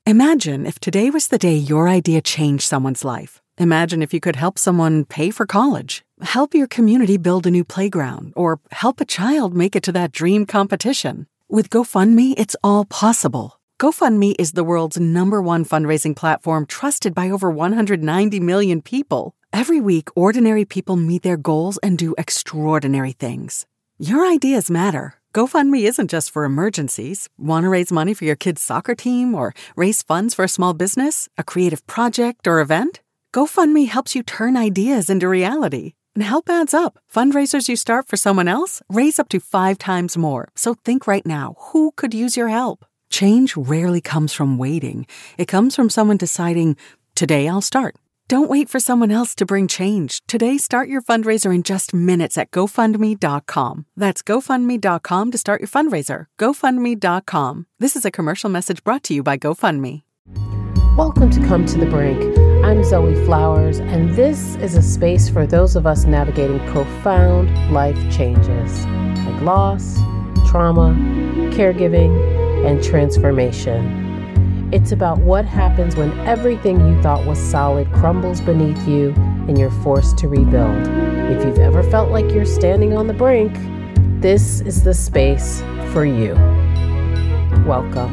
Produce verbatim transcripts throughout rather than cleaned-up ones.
Imagine if today was the day your idea changed someone's life. Imagine if you could help someone pay for college, help your community build a new playground, or help a child make it to that dream competition. With GoFundMe, it's all possible. GoFundMe is the world's number one fundraising platform trusted by over one hundred ninety million people. Every week, ordinary people meet their goals and do extraordinary things. Your ideas matter. GoFundMe isn't just for emergencies. Want to raise money for your kid's soccer team or raise funds for a small business, a creative project, or event? GoFundMe helps you turn ideas into reality. And help adds up. Fundraisers you start for someone else raise up to five times more. So think right now, who could use your help? Change rarely comes from waiting. It comes from someone deciding, today I'll start. Don't wait for someone else to bring change. Today, start your fundraiser in just minutes at GoFundMe dot com. That's GoFundMe dot com to start your fundraiser. GoFundMe dot com. This is a commercial message brought to you by GoFundMe. Welcome to Come to the Brink. I'm Zoe Flowers, and this is a space for those of us navigating profound life changes like loss, trauma, caregiving, and transformation. It's about what happens when everything you thought was solid crumbles beneath you and you're forced to rebuild. If you've ever felt like you're standing on the brink, this is the space for you. Welcome.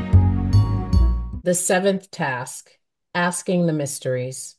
The seventh task, asking the mysteries.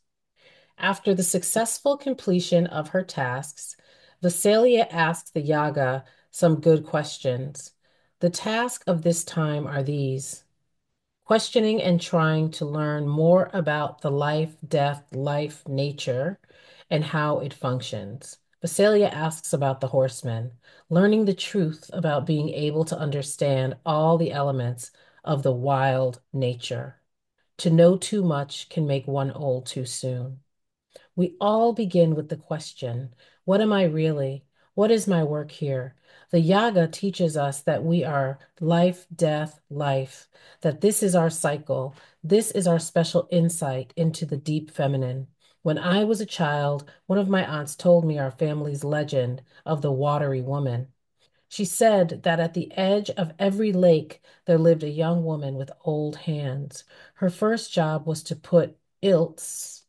After the successful completion of her tasks, Visalia asks the Yaga some good questions. The tasks of this time are these: questioning and trying to learn more about the life, death, life, nature, and how it functions. Visalia asks about the horsemen, learning the truth about being able to understand all the elements of the wild nature. To know too much can make one old too soon. We all begin with the question, what am I really? What is my work here? The Yaga teaches us that we are life, death, life, that this is our cycle. This is our special insight into the deep feminine. When I was a child, one of my aunts told me our family's legend of the watery woman. She said that at the edge of every lake, there lived a young woman with old hands. Her first job was to put ilts,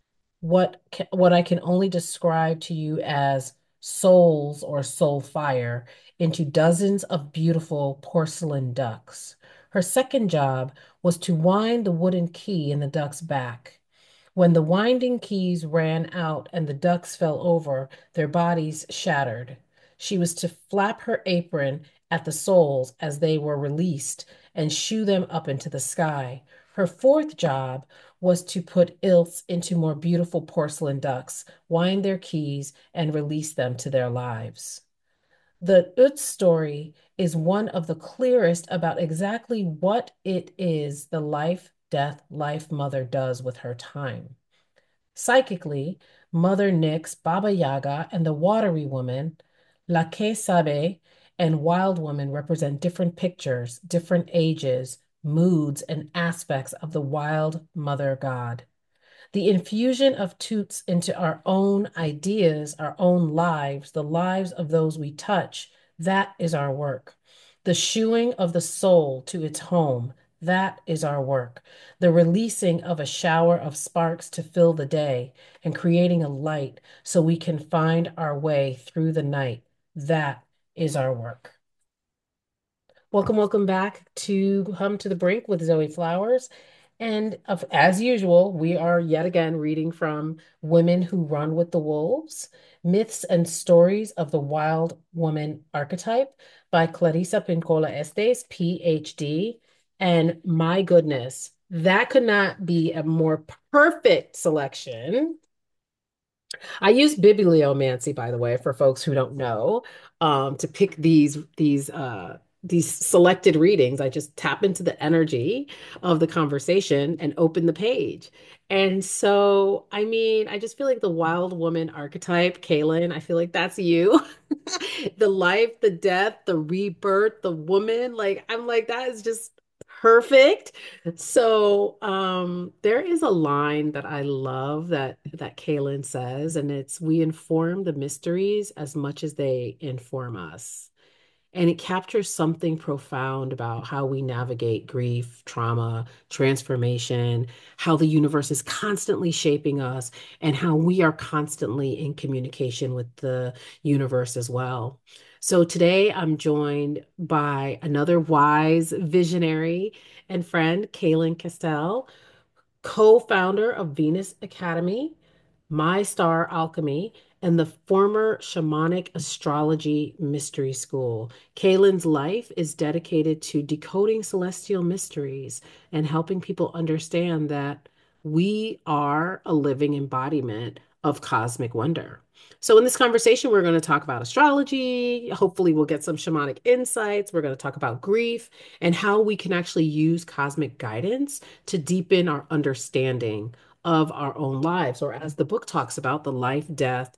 what, ca- what I can only describe to you as souls or soul fire, into dozens of beautiful porcelain ducks. Her second job was to wind the wooden key in the duck's back. When the winding keys ran out and the ducks fell over, their bodies shattered. She was to flap her apron at the souls as they were released and shoo them up into the sky. Her fourth job was to put ilts into more beautiful porcelain ducks, wind their keys, and release them to their lives. The Ut story is one of the clearest about exactly what it is the life, death, life mother does with her time. Psychically, Mother Nyx, Baba Yaga, and the watery woman, La Que Sabe, and wild woman represent different pictures, different ages, moods, and aspects of the wild mother god. The infusion of Toots into our own ideas, our own lives, the lives of those we touch, that is our work. The shooing of the soul to its home, that is our work. The releasing of a shower of sparks to fill the day and creating a light so we can find our way through the night, that is our work. Welcome, welcome back to Come to the Brink with Zoe Flowers. And of, as usual, we are yet again reading from Women Who Run with the Wolves, Myths and Stories of the Wild Woman Archetype by Clarissa Pincola Estes, P H D. And my goodness, that could not be a more perfect selection. I use bibliomancy, by the way, for folks who don't know, um, to pick these these uh, these selected readings. I just tap into the energy of the conversation and open the page. And so, I mean, I just feel like the wild woman archetype, Kaylin, I feel like that's you. The life, the death, the rebirth, the woman. Like, I'm like, that is just perfect. So um, there is a line that I love that that Kaylin says, and it's, "We inform the mysteries as much as they inform us." and it captures something profound about how we navigate grief, trauma, transformation, how the universe is constantly shaping us, and how we are constantly in communication with the universe as well. So today I'm joined by another wise visionary and friend, Kaylin Castell, co-founder of Venus Academy, My Star Alchemy, and the former Shamanic Astrology Mystery School. Kaylin's life is dedicated to decoding celestial mysteries and helping people understand that we are a living embodiment of cosmic wonder. So, in this conversation, we're going to talk about astrology. Hopefully, we'll get some shamanic insights. We're going to talk about grief and how we can actually use cosmic guidance to deepen our understanding of our own lives, or as the book talks about, the life, death,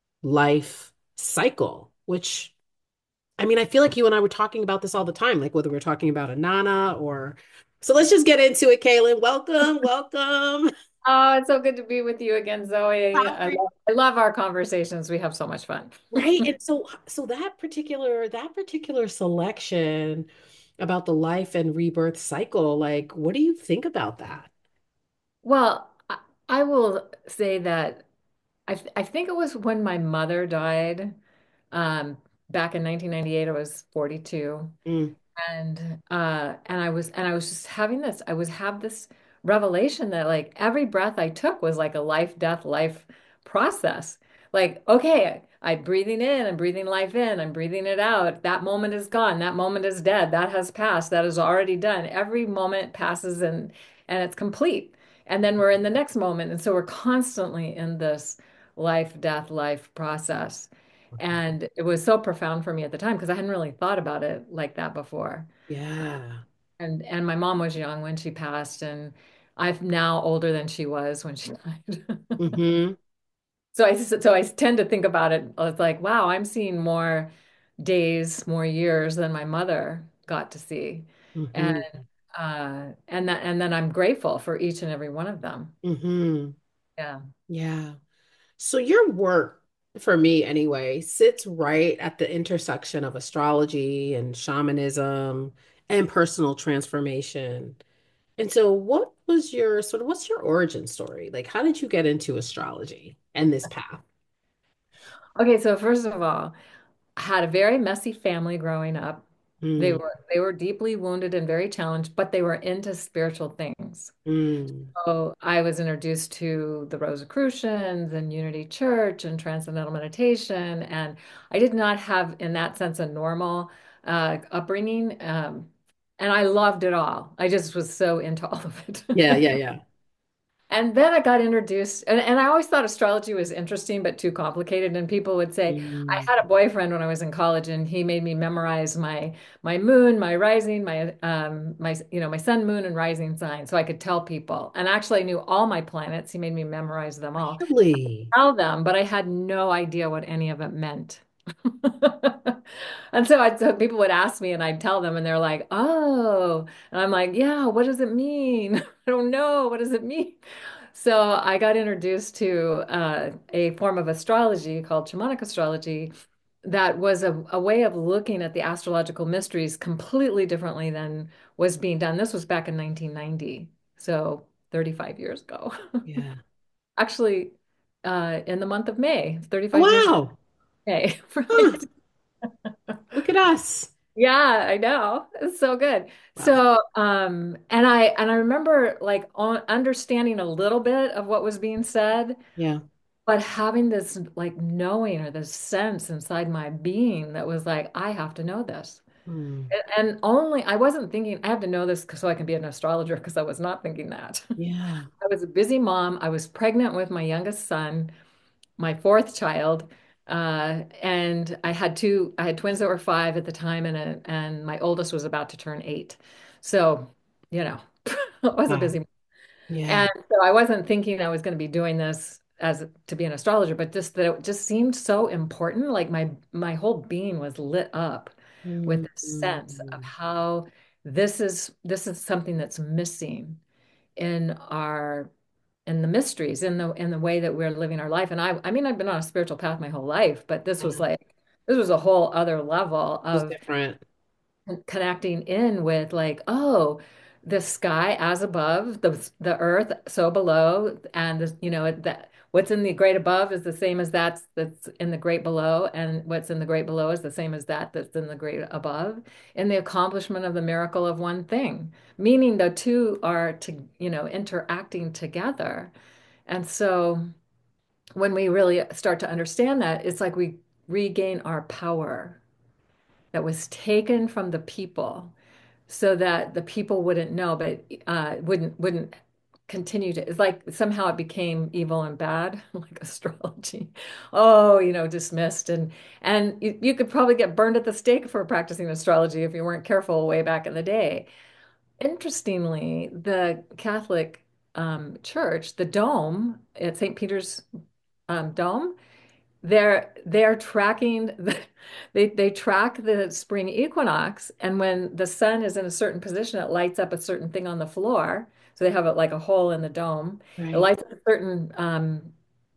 life cycle, which I mean, I feel like you and I were talking about this all the time, like whether we're talking about Anana or so let's just get into it, Kaylin. Welcome, welcome. Oh, it's so good to be with you again, Zoe. How I are you? love, I love our conversations. We have so much fun. Right. And so so that particular that particular selection about the life and rebirth cycle, like what do you think about that? Well, I, I will say that I, th I think it was when my mother died, um, back in nineteen ninety-eight. I was forty-two. Mm, and uh and I was and I was just having this I was have this revelation that like every breath I took was like a life death life process. Like, okay, I'm breathing in, I'm breathing life in, I'm breathing it out. That moment is gone, that moment is dead, that has passed, that is already done. Every moment passes and and it's complete, and then we're in the next moment, and so we're constantly in this life death life process. okay. And it was so profound for me at the time because I hadn't really thought about it like that before. Yeah. And and my mom was young when she passed, and I'm now older than she was when she died. Mm-hmm. So I so I tend to think about it. It's like, wow, I'm seeing more days, more years than my mother got to see. And Mm-hmm. uh and that and then I'm grateful for each and every one of them. Mm-hmm. Yeah. Yeah. So your work, for me anyway, sits right at the intersection of astrology and shamanism and personal transformation. And so what was your sort of what's your origin story? Like how did you get into astrology and this path? Okay, so first of all, I had a very messy family growing up. They Mm, were they were deeply wounded and very challenged, but they were into spiritual things. mm, So I was introduced to the Rosicrucians and Unity Church and Transcendental Meditation, and I did not have, in that sense, a normal uh, upbringing. Um, and I loved it all. I just was so into all of it. yeah, yeah, yeah. And then I got introduced, and, and I always thought astrology was interesting but too complicated. And people would say, I Mm, had a boyfriend when I was in college, and he made me memorize my my moon, my rising, my um my you know my sun, moon, and rising sign, so I could tell people. And actually, I knew all my planets. He made me memorize them all, really? tell them, but I had no idea what any of it meant. And so, I, so people would ask me and I'd tell them and they're like, "Oh." And I'm like, "Yeah, what does it mean?" I don't know. What does it mean? So I got introduced to uh, a form of astrology called shamanic astrology that was a, a way of looking at the astrological mysteries completely differently than was being done. This was back in nineteen ninety, so thirty-five years ago. Yeah. Actually, uh, in the month of May, Oh, thirty-five years wow. May. Huh. Look at us. Yeah, I know. It's so good. Wow. So, um, and I and I remember like on, understanding a little bit of what was being said, Yeah. but having this like knowing or this sense inside my being that was like, I have to know this. Mm, And, and only I wasn't thinking I have to know this so I can be an astrologer because I was not thinking that. yeah. I was a busy mom. I was pregnant with my youngest son, my fourth child. Uh, and I had two, I had twins that were five at the time, and a, and my oldest was about to turn eight. So, you know, I was a Wow. busy. Yeah. And so I wasn't thinking I was going to be doing this as to be an astrologer, but just that it just seemed so important. Like my my whole being was lit up with Mm, this sense of mm, how this is this is something that's missing in our in the mysteries in the in the way that we're living our life. And I I mean I've been on a spiritual path my whole life, but this was yeah. like this was a whole other level It was of different. connecting in with like, oh, the sky as above, the the earth so below, and the, you know that what's in the great above is the same as that's that's in the great below, and what's in the great below is the same as that that's in the great above, in the accomplishment of the miracle of one thing, meaning the two are to, you know, interacting together. And so when we really start to understand that, it's like we regain our power that was taken from the people so that the people wouldn't know, but uh, wouldn't wouldn't continue to. It's like somehow it became evil and bad, like astrology. Oh, you know, dismissed, and and you, you could probably get burned at the stake for practicing astrology if you weren't careful way back in the day. Interestingly, the Catholic um, Church, the Dome at Saint Peter's um, Dome, they're they're tracking the, they they track the spring equinox, and when the sun is in a certain position, it lights up a certain thing on the floor. So they have it like a hole in the dome. It Right. lights up a certain um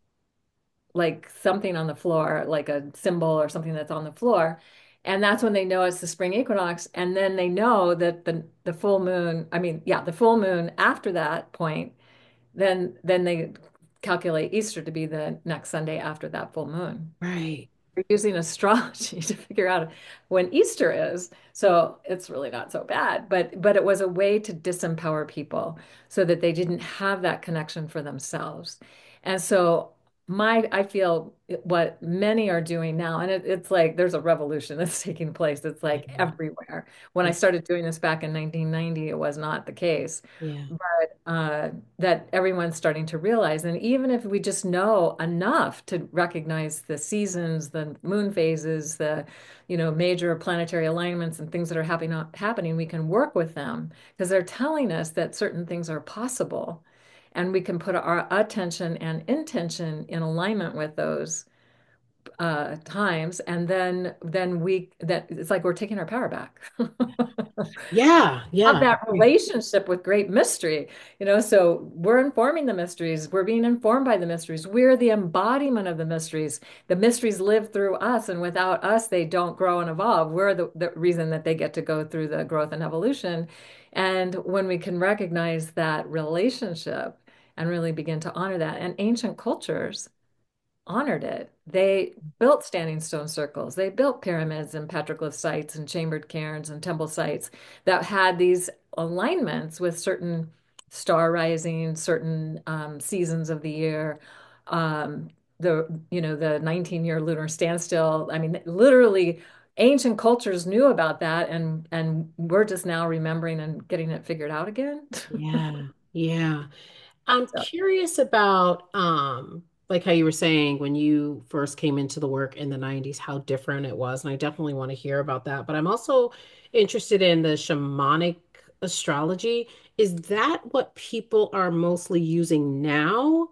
like something on the floor, like a symbol or something that's on the floor. And that's when they know it's the spring equinox. And then they know that the the full moon, I mean, yeah, the full moon after that point, then then they calculate Easter to be the next Sunday after that full moon. Right. We're using astrology to figure out when Easter is. So it's really not so bad, but but it was a way to disempower people so that they didn't have that connection for themselves. And so my I feel what many are doing now, and it, it's like there's a revolution that's taking place. It's like Yeah. everywhere. When I Yeah. started doing this back in nineteen ninety, it was not the case. Yeah. But uh, that everyone's starting to realize. And even if we just know enough to recognize the seasons, the moon phases, the, you know, major planetary alignments and things that are happening, happening, we can work with them because they're telling us that certain things are possible. And we can put our attention and intention in alignment with those uh, times, and then then we that it's like we're taking our power back. Yeah. Have Yeah. that relationship with great mystery, you know. So we're informing the mysteries, we're being informed by the mysteries, we're the embodiment of the mysteries. The mysteries live through us, and without us they don't grow and evolve. We're the, the reason that they get to go through the growth and evolution. And when we can recognize that relationship and really begin to honor that, and ancient cultures honored it. They built standing stone circles. They built pyramids and petroglyph sites and chambered cairns and temple sites that had these alignments with certain star rising, certain um, seasons of the year. Um, the, you know, the nineteen year lunar standstill. I mean, literally ancient cultures knew about that, and and we're just now remembering and getting it figured out again. Yeah. Yeah. I'm So, curious about um like how you were saying when you first came into the work in the nineties, how different it was. And I definitely want to hear about that. But I'm also interested in the shamanic astrology. Is that what people are mostly using now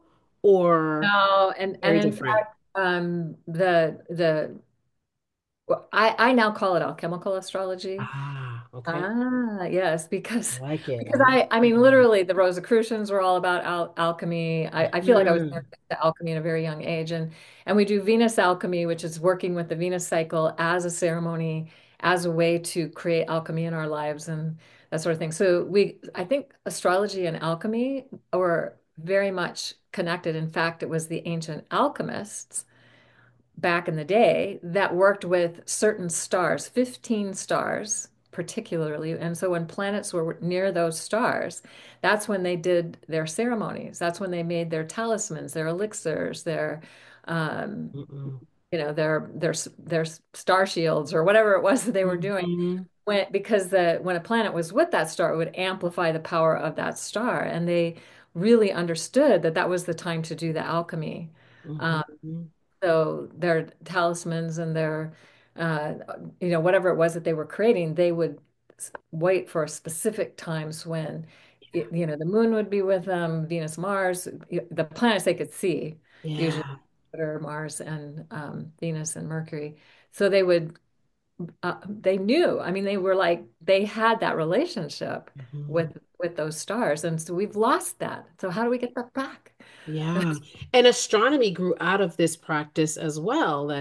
or no, and and very in different? fact, um, the the well, I, I now call it alchemical astrology. Ah, okay. Ah, yes, I because like it. I because like I I mean literally the Rosicrucians were all about al alchemy. I, I feel like I was Mhm. introduced to alchemy at a very young age, and and we do Venus alchemy, which is working with the Venus cycle as a ceremony, as a way to create alchemy in our lives and that sort of thing. So we I think astrology and alchemy were very much connected. In fact, it was the ancient alchemists back in the day that worked with certain stars, fifteen stars particularly. And so when planets were near those stars, that's when they did their ceremonies. That's when they made their talismans, their elixirs, their um, Mm-mm. you know, their their their star shields or whatever it was that they were doing. Mhm. When because the when a planet was with that star, it would amplify the power of that star. And they really understood that that was the time to do the alchemy. Um, Mhm. so their talismans and their, uh, you know, whatever it was that they were creating, they would s- wait for specific times when, y- you know, the moon would be with them, Venus, Mars, y- the planets they could see, usually Yeah. Jupiter, Mars, and um, Venus and Mercury. So they would, uh, they knew. I mean, they were like they had that relationship Mhm. with with those stars, and so we've lost that. So how do we get that back? Yeah. And astronomy grew out of this practice as well, that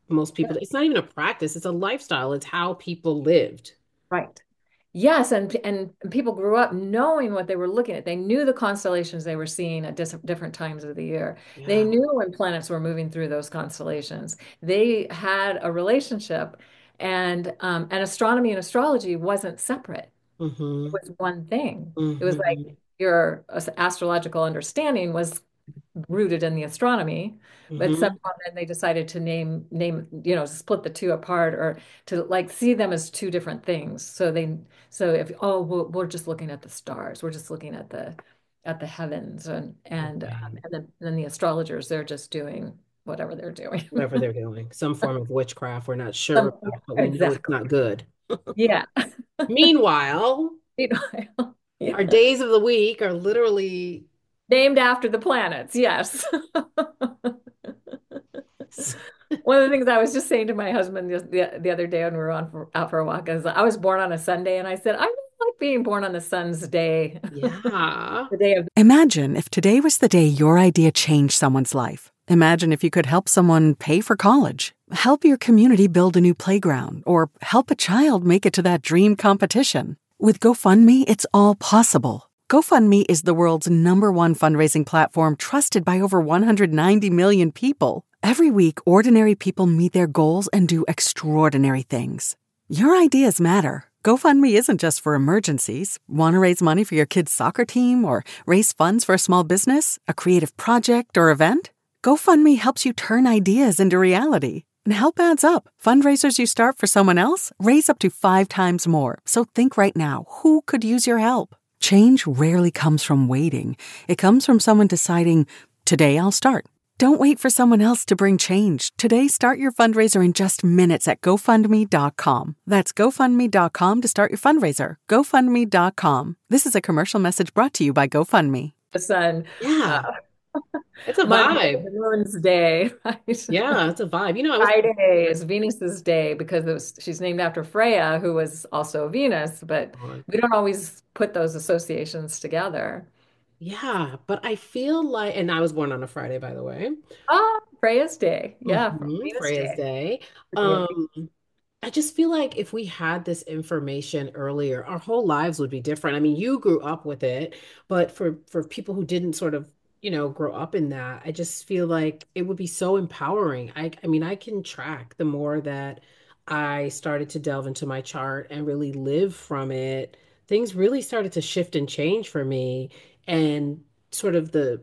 most people. It's not even a practice, it's a lifestyle. It's how people lived. Right. Yes, and and people grew up knowing what they were looking at. They knew the constellations they were seeing at dis different times of the year. They Yeah. knew when planets were moving through those constellations. They had a relationship, and um, and astronomy and astrology wasn't separate. It Mm-hmm. was one thing. It was like Mm-hmm. your as- astrological understanding was rooted in the astronomy, but Mm-hmm. somehow then they decided to name name you know split the two apart or to like see them as two different things. So they so if oh we're, we're just looking at the stars, we're just looking at the at the heavens and and um, Right. and then, then the astrologers they're just doing whatever they're doing. Whatever they're doing, some form of witchcraft we're not sure Some- about, but we know it's exactly. not good. Yeah. Meanwhile, our Yeah. days of the week are literally Named after the planets. Yes. One of the things I was just saying to my husband the, the, the other day when we were on for, out for a walk is I was born on a Sunday, and I said, I really like being born on the sun's day, yeah. the day of. Imagine if today was the day your idea changed someone's life. Imagine if you could help someone pay for college, help your community build a new playground, or help a child make it to that dream competition. With GoFundMe, it's all possible. GoFundMe is the world's number one fundraising platform trusted by over one hundred ninety million people. Every week, ordinary people meet their goals and do extraordinary things. Your ideas matter. GoFundMe isn't just for emergencies. Want to raise money for your kid's soccer team or raise funds for a small business, a creative project, or event? GoFundMe helps you turn ideas into reality. And help adds up. Fundraisers you start for someone else raise up to five times more. So think right now, who could use your help? Change rarely comes from waiting. It comes from someone deciding, today I'll start. Don't wait for someone else to bring change. Today, start your fundraiser in just minutes at GoFundMe dot com. That's GoFundMe dot com to start your fundraiser. GoFundMe dot com. This is a commercial message brought to you by GoFundMe. The sun. Uh, Yeah. It's a Monday is vibe. the moon's day, right? Yeah, it's a vibe. You know, I was Friday is Venus's day because it was, she's named after Freya, who was also Venus, but we don't always put those associations together. yeah, but I feel like, and I was born on a Friday, by the way. Ah, Freya's day. Yeah, Hmm. Venus Freya's day. Day. The day of Um, I just feel like if we had this information earlier, our whole lives would be different. I mean, you grew up with it, but for for people who didn't sort of, you know, grow up in that, I just feel like it would be so empowering. I I mean, I can track the more that I started to delve into my chart and really live from it, things really started to shift and change for me. And sort of the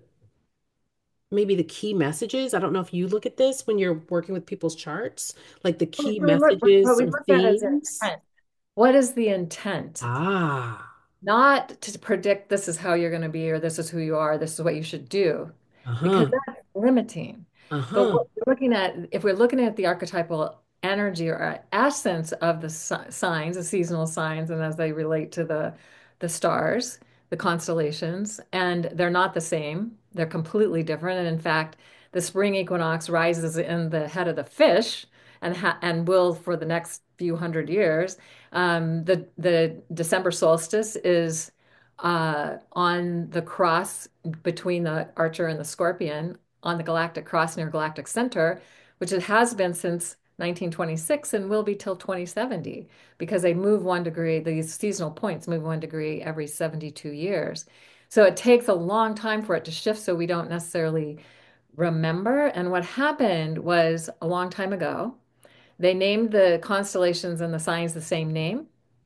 maybe the key messages. I don't know if you look at this when you're working with people's charts, like the we key look, what messages we or look at as themes. intent. What is the intent? Ah, Not to predict this is how you're going to be or this is who you are, this is what you should do, because uh-huh, that's limiting. But uh-huh. what we're looking at, if we're looking at the archetypal energy or essence of the si- signs, the seasonal signs, and as they relate to the the stars, the constellations, and they're not the same. They're completely different. And in fact, the spring equinox rises in the head of the fish and ha and will for the next few hundred years. Um, the the December solstice is uh, on the cross between the Archer and the Scorpion on the galactic cross near galactic center, which it has been since nineteen twenty-six and will be till twenty seventy because they move one degree, these seasonal points move one degree every seventy-two years. So it takes a long time for it to shift, so we don't necessarily remember. And what happened was a long time ago, they named the constellations and the signs the same name.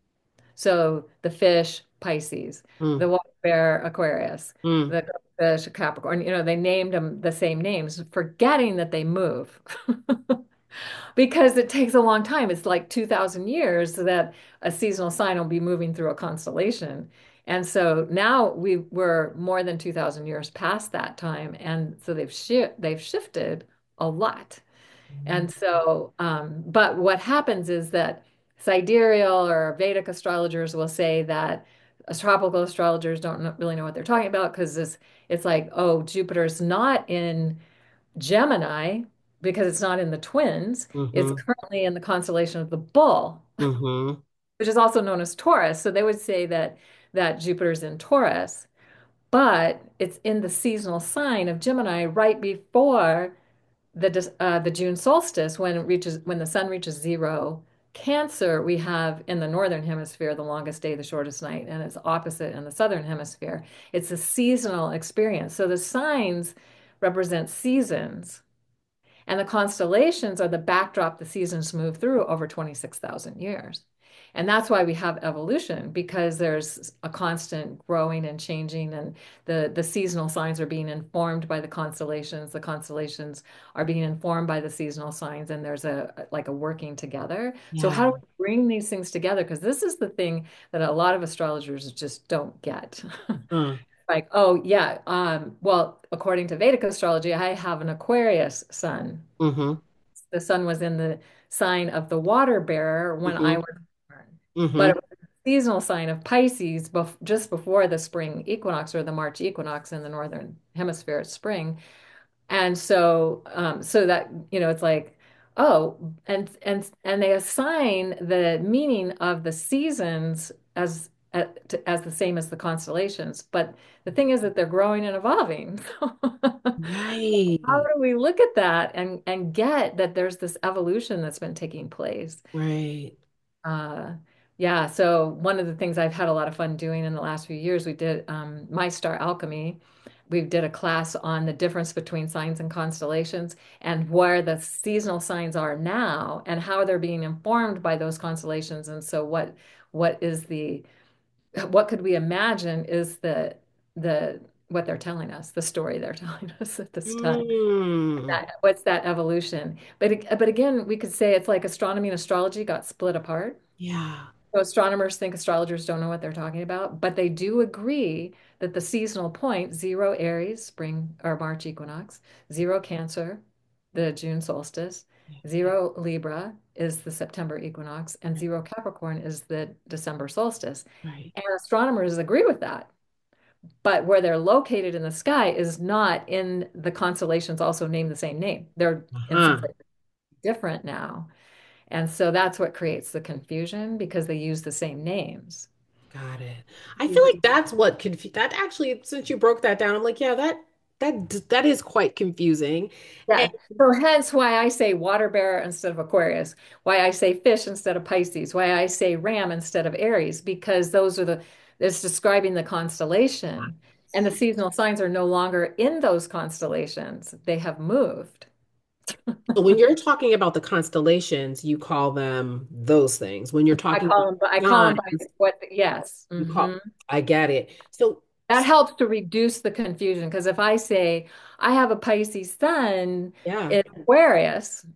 So the fish, Pisces, Mm, the water bear, Aquarius, mm, the fish, Capricorn, you know, they named them the same names, forgetting that they move because it takes a long time. It's like two thousand years that a seasonal sign will be moving through a constellation. And so now we we're more than two thousand years past that time. And so they've shi they've shifted a lot. And so, um, but what happens is that sidereal or Vedic astrologers will say that tropical astrologers don't kn- really know what they're talking about because it's it's like, oh, Jupiter's not in Gemini because it's not in the twins. It's mm-hmm, currently in the constellation of the Bull, mm-hmm, which is also known as Taurus. So they would say that that Jupiter's in Taurus, but it's in the seasonal sign of Gemini right before the dis- uh, the June solstice, when it reaches when the sun reaches zero Cancer, we have in the northern hemisphere the longest day, the shortest night, and it's opposite in the southern hemisphere. It's a seasonal experience. So the signs represent seasons, and the constellations are the backdrop the seasons move through over twenty-six thousand years. And that's why we have evolution, because there's a constant growing and changing, and the, the seasonal signs are being informed by the constellations. The constellations are being informed by the seasonal signs, and there's a like a working together. So Yeah. how do we bring these things together? Because this is the thing that a lot of astrologers just don't get. Uh, Like, oh yeah, um, well, according to Vedic astrology, I have an Aquarius sun. mm-hmm. The sun was in the sign of the water bearer when I Mm-hmm. was born, but Mm-hmm. it was a seasonal sign of Pisces bef just before the spring equinox or the March equinox in the northern hemisphere, it's spring. And so, um, so that, you know, it's like, oh, and and and they assign the meaning of the seasons as uh, to- as the same as the constellations. But the thing is that they're growing and evolving. How Right. do we look at that and and get that there's this evolution that's been taking place? Right. Uh, yeah, so one of the things I've had a lot of fun doing in the last few years, we did um, My Star Alchemy. We did a class on the difference between signs and constellations and where the seasonal signs are now and how they're being informed by those constellations. And so what what is the what could we imagine is the the what they're telling us, the story they're telling us at this time. Mm. That, what's that evolution? But but again, we could say it's like astronomy and astrology got split apart. Yeah. So astronomers think astrologers don't know what they're talking about, but they do agree that the seasonal point, zero Aries, spring or March equinox, zero Cancer, the June solstice, Yeah. zero Libra is the September equinox, and zero Capricorn is the December solstice. Right. And astronomers agree with that. But where they're located in the sky is not in the constellations also named the same name. They're in some Uh-huh. places different now. And so that's what creates the confusion because they use the same names. Got it. I feel like that's what confu that actually, since you broke that down, I'm like, yeah, that that that is quite confusing. And Yeah. So hence why I say water bearer instead of Aquarius, why I say fish instead of Pisces, why I say ram instead of Aries, because those are the, it's describing the constellation. And the seasonal signs are no longer in those constellations. They have moved. so when you're talking about the constellations, you call them those things. When you're I talking call them, I call them about by signs, what, yes. you hmm call, I get it. So That helps to reduce the confusion because if I say I have a Pisces sun yeah, in Aquarius,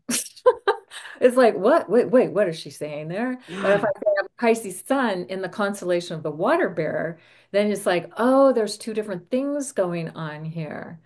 it's like, what? Wait, wait, what is she saying there? But if yeah, I say I have a Pisces sun in the constellation of the water bearer, then it's like, oh, there's two different things going on here.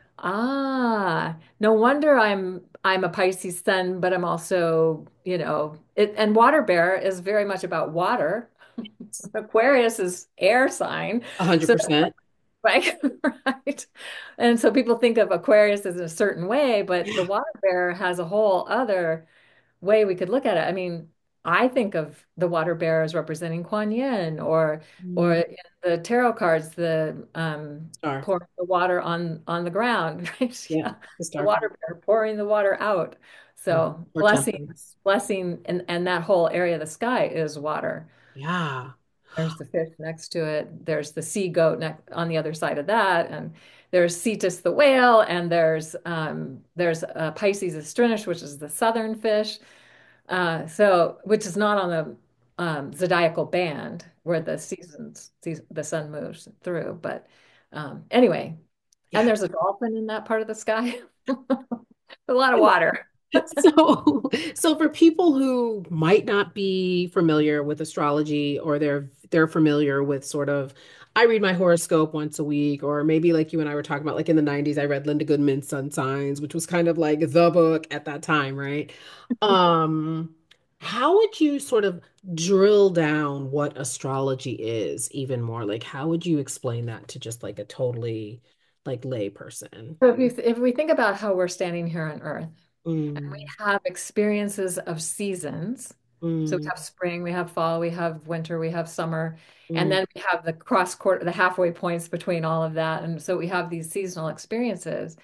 Ah, no wonder I'm I'm a Pisces sun, but I'm also, you know, it, and water bearer is very much about water. Aquarius is air sign. a hundred So percent. right, right. And so people think of Aquarius as a certain way, but the Yeah. water bearer has a whole other way we could look at it. I mean, I think of the water bearer as representing Kuan Yin, or or Mm, in the tarot cards, the um star. pouring the water on on the ground, right? Yeah, Yeah. the The star water bearer pouring the water out. or, So or blessing, temperance. blessing, and and that whole area of the sky is water. Yeah. There's the fish next to it. There's the sea goat next on the other side of that, and there's Cetus the whale, and there's um, there's uh, Pisces astrinish, which is the southern fish. Uh, so which is not on the um, zodiacal band where the seasons, seas- the sun moves through. But um, anyway, and Yeah. there's a dolphin in that part of the sky. A lot of water. So, so for people who might not be familiar with astrology, or they're they're familiar with sort of, I read my horoscope once a week, or maybe like you and I were talking about, like in the nineties, I read Linda Goodman's Sun Signs, which was kind of like the book at that time, right? Um, how would you sort of drill down what astrology is even more? Like, how would you explain that to just like a totally like lay person? So if you if we think about how we're standing here on Earth, and we Mm, have experiences of seasons. So we mm, have spring, we have fall, we have winter, we have summer, and mm, then we have the cross quarter, the halfway points between all of that. And so we have these seasonal experiences.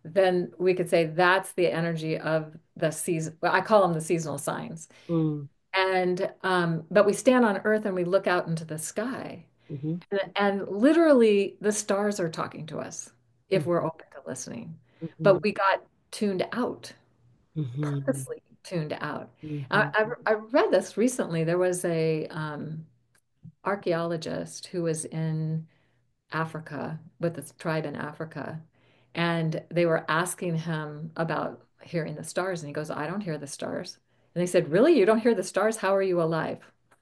then we could say that's the energy of the season. Well, I call them the seasonal signs. Mm, And um, but we stand on Earth and we look out into the sky, mhm, and, and literally the stars are talking to us if mhm, we're open to listening. mhm, But we got tuned out, mhm, purposely tuned out. I, mhm, I, I read this recently. There was a um, archaeologist who was in Africa with this tribe in Africa, and they were asking him about hearing the stars, and he goes, "I don't hear the stars." And they said, "Really? You don't hear the stars? How are you alive?"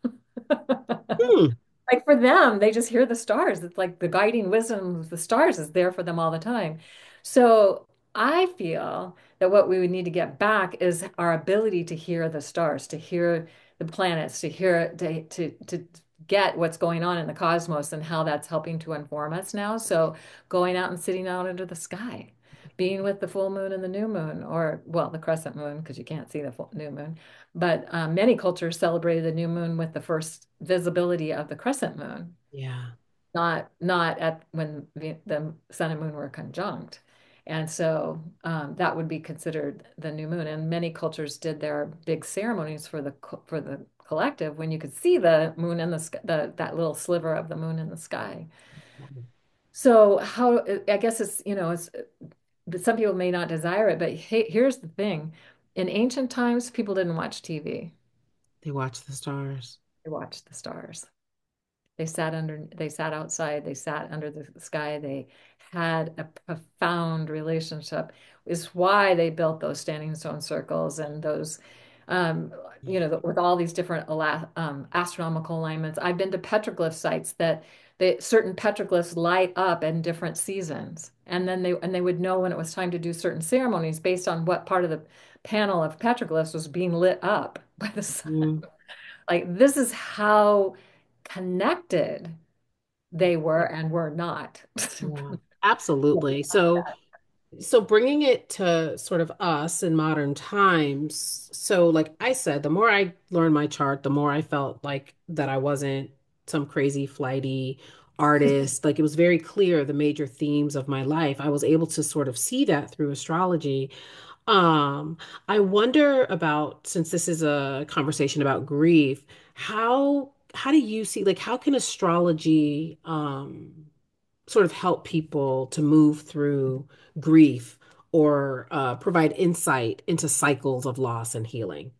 mm. Like for them, they just hear the stars. It's like the guiding wisdom of the stars is there for them all the time. So I feel that what we would need to get back is our ability to hear the stars, to hear the planets, to hear to to to get what's going on in the cosmos and how that's helping to inform us now. So going out and sitting out under the sky, being with the full moon and the new moon, or well, the crescent moon, because you can't see the full new moon. But um, many cultures celebrated the new moon with the first visibility of the crescent moon, Yeah. not not at when the, the sun and moon were conjunct. And so um, that would be considered the new moon. And many cultures did their big ceremonies for the co- for the collective when you could see the moon in the sky, the that little sliver of the moon in the sky. So how I guess it's you know it's but some people may not desire it, but hey, here's the thing. In ancient times, people didn't watch T V. They watch the stars. They watched the stars. They sat under, they sat outside, they sat under the sky, they had a profound relationship, is why they built those standing stone circles and those, um, you know, with all these different ala- um, astronomical alignments. I've been to petroglyph sites that they, certain petroglyphs light up in different seasons. And then they, and they would know when it was time to do certain ceremonies based on what part of the panel of petroglyphs was being lit up by the sun. Mm, Like this is how connected they were and were not. yeah, absolutely. So, so bringing it to sort of us in modern times. So, like I said, the more I learned my chart, the more I felt like that I wasn't some crazy flighty artist. Like it was very clear the major themes of my life. I was able to sort of see that through astrology. Um, I wonder about, since this is a conversation about grief, how how do you see, like, how can astrology um sort of help people to move through grief or uh, provide insight into cycles of loss and healing?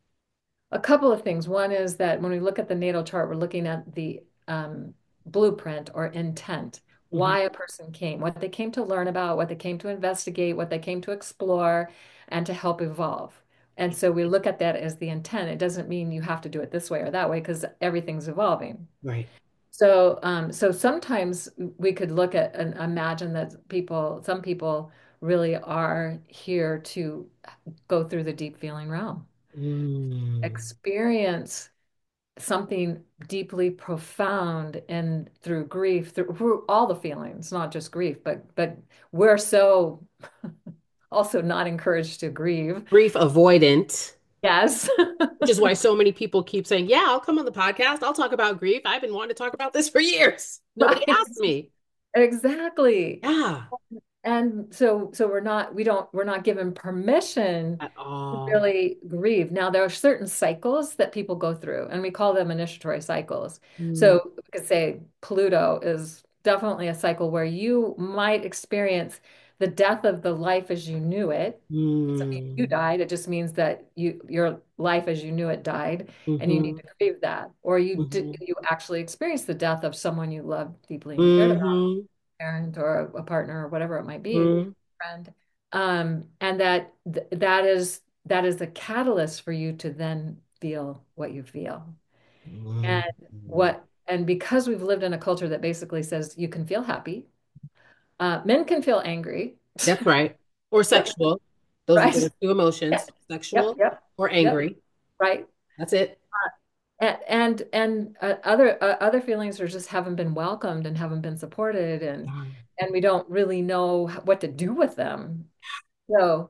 A couple of things. One is that when we look at the natal chart, we're looking at the um, blueprint or intent, Hmm. why a person came, what they came to learn about, what they came to investigate, what they came to explore, and to help evolve. And so we look at that as the intent. It doesn't mean you have to do it this way or that way because everything's evolving. Right. So, um, so sometimes we could look at and imagine that people, some people really are here to go through the deep feeling realm, Mm. experience something deeply profound and through grief, through, through all the feelings, not just grief, but but we're so also not encouraged to grieve. Grief avoidant, Yes. which is why so many people keep saying, "Yeah, I'll come on the podcast. I'll talk about grief. I've been wanting to talk about this for years. Nobody Right. asked me." Exactly. Yeah, And so so we're not we don't we're not given permission at to all. really grieve. Now there are certain cycles that people go through, and we call them initiatory cycles. Mm, So we could say Pluto is definitely a cycle where you might experience the death of the life as you knew it. Doesn't mean you mm, died. It just means that you your life as you knew it died, and you need hmm, to grieve that. Or you did hmm, you actually experienced the death of someone you loved deeply and cared about, hmm, parent or a partner or whatever it might be, hmm, friend. Um, and that th that is that is a catalyst for you to then feel what you feel. hmm. And what and because we've lived in a culture that basically says you can feel happy, uh, men can feel angry. That's right. Or Yep, sexual. Those are right. the two emotions, Yep, sexual yep, or yep, angry. right. That's it. And and, and uh, other uh, other feelings are just haven't been welcomed and haven't been supported, and Um, and we don't really know what to do with them. So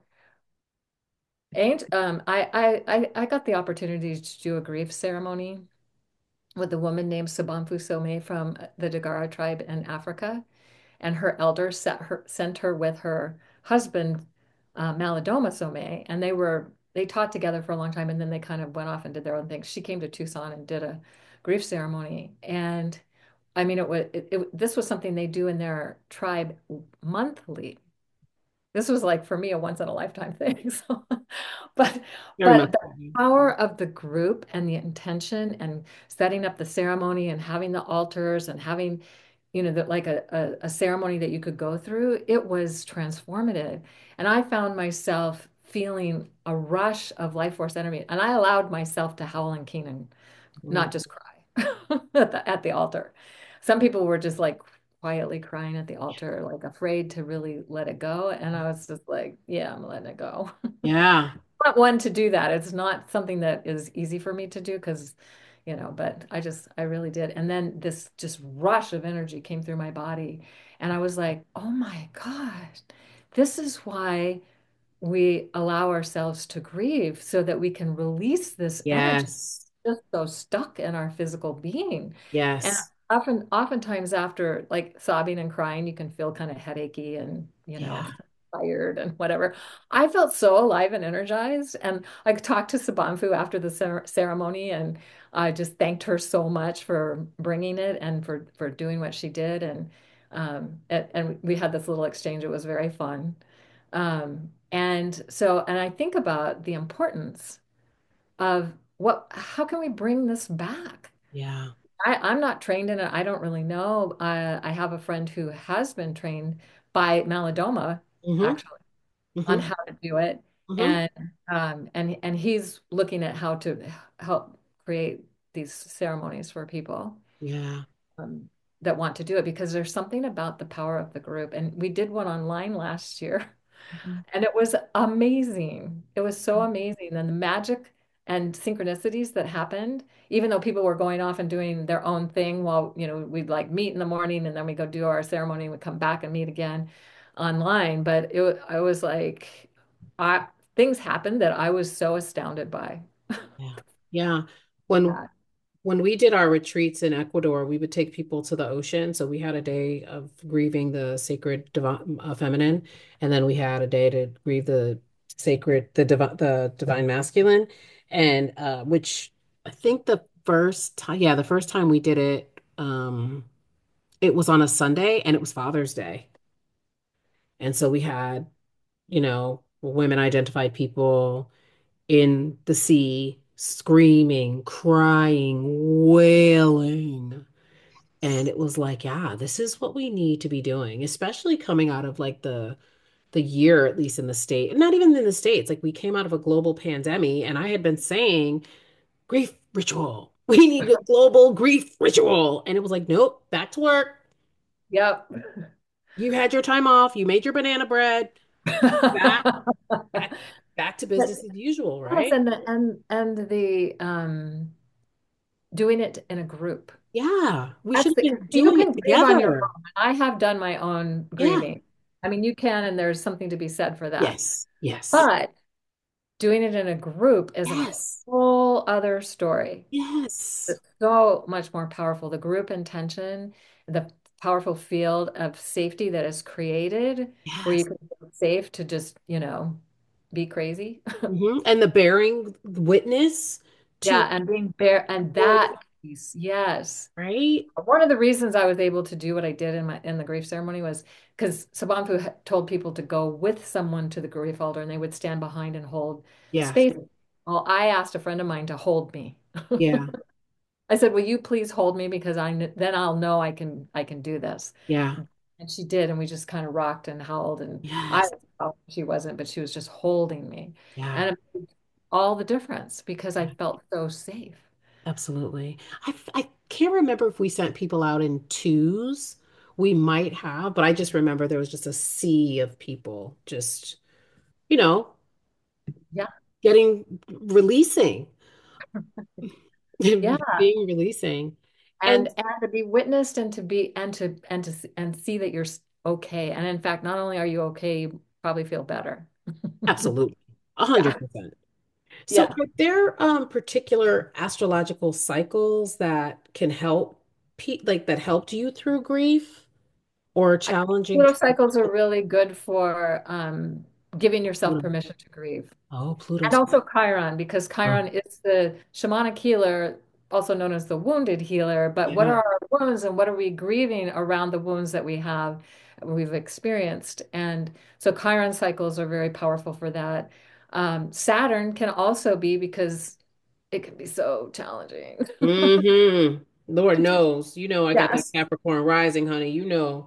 Ain't um I I I I got the opportunity to do a grief ceremony with a woman named Sabanfu Somé from the Dagara tribe in Africa, and her elders set her sent her with her husband, uh, Malidoma Somé, and they were they taught together for a long time, and then they kind of went off and did their own thing. She came to Tucson and did a grief ceremony, and I mean, it was it, it, this was something they do in their tribe monthly. This was like for me a once in a lifetime thing. So, but Very much but the so. power of the group and the intention and setting up the ceremony and having the altars and having, you know, that like a, a, a ceremony that you could go through, it was transformative. And I found myself feeling a rush of life force energy. And I allowed myself to howl and keen and Mm. not just cry at the at the altar. Some people were just like quietly crying at the altar, like afraid to really let it go. And I was just like, yeah, I'm letting it go. Yeah. Not one to do that. It's not something that is easy for me to do because, you know, but I just, I really did. And then this just rush of energy came through my body. And I was like, oh my gosh, this is why we allow ourselves to grieve so that we can release this energy Yes. just so stuck in our physical being. And Yes. often, oftentimes after like sobbing and crying, you can feel kind of headachy and, you know, Yeah. tired and whatever. I felt so alive and energized. And I talked to Sabanfu after the cer ceremony and I just thanked her so much for bringing it and for, for doing what she did. And, um, and, and we had this little exchange. It was very fun. Um, and so, and I think about the importance of what, how can we bring this back? Yeah. I, I'm not trained in it. I don't really know. I, I have a friend who has been trained by Malidoma, Hmm. actually, on Hmm. how to do it. Hmm. And um, and and he's looking at how to help create these ceremonies for people Yeah. um, that want to do it because there's something about the power of the group. And we did one online last year. Mhm. And it was amazing. It was so amazing. And the magic and synchronicities that happened, even though people were going off and doing their own thing while, you know, we'd like meet in the morning and then we go do our ceremony and we come back and meet again online. But it, wa- I was like, I, things happened that I was so astounded by. Yeah. Yeah. When That. when we did our retreats in Ecuador, we would take people to the ocean. So we had a day of grieving the sacred divine uh, feminine, and then we had a day to grieve the sacred the divine the divine masculine, and uh, which I think the first time, yeah, the first time we did it, um, it was on a Sunday and it was Father's Day, and so we had, you know, women identified people in the sea, screaming, crying, wailing. And it was like, yeah, this is what we need to be doing, especially coming out of like the the year, at least in the state, not even in the States. Like we came out of a global pandemic, and I had been saying grief ritual. We need a global grief ritual. And it was like, nope, back to work. Yep. You had your time off, you made your banana bread, back, back, back to But business as usual, yes, right? and the and and the um doing it in a group. Yeah, we should That's have the, been you doing can it grieve on your together. own. I have done my own Yeah. grieving. I mean, you can, and there's something to be said for that. Yes. Yes. But doing it in a group is a Yes. whole other story. Yes. It's so much more powerful. The group intention, the powerful field of safety that is created where you Yes. can feel safe to just, you know, be crazy. Hmm. And the bearing witness to Yeah, and being bare and people, that piece, yes. right? One of the reasons I was able to do what I did in my in the grief ceremony was because Sabanfu had told people to go with someone to the grief altar and they would stand behind and hold Yeah. space. Well, I asked a friend of mine to hold me. Yeah. I said, "Will you please hold me because I kn then I'll know I can I can do this." Yeah. And she did, and we just kind of rocked and howled, and I Yes. oh, she wasn't, but she was just holding me, Yeah. and it made all the difference because I Yeah. felt so safe. Absolutely. I I can't remember if we sent people out in twos. We might have, but I just remember there was just a sea of people just, you know, Yeah, getting releasing, yeah. being releasing. And and and to be witnessed and to be and to and to s- and see that you're s- okay, and in fact not only are you okay, you probably feel better. absolutely, a Yeah, hundred percent. So yeah. are there um particular astrological cycles that can help pe like that helped you through grief? or I think challenging Pluto to cycles are really good for um, giving yourself Pluto. permission to grieve. Oh, And Pluto's. also Chiron, because Chiron is the shamanic healer, also known as the wounded healer. But what Yeah. are our wounds and what are we grieving around the wounds that we have, we've experienced? And so Chiron cycles are very powerful for that. Um, Saturn can also be because it can be so challenging. Mm-hmm. Lord knows. You know I got that Yes. Capricorn rising, honey. You know.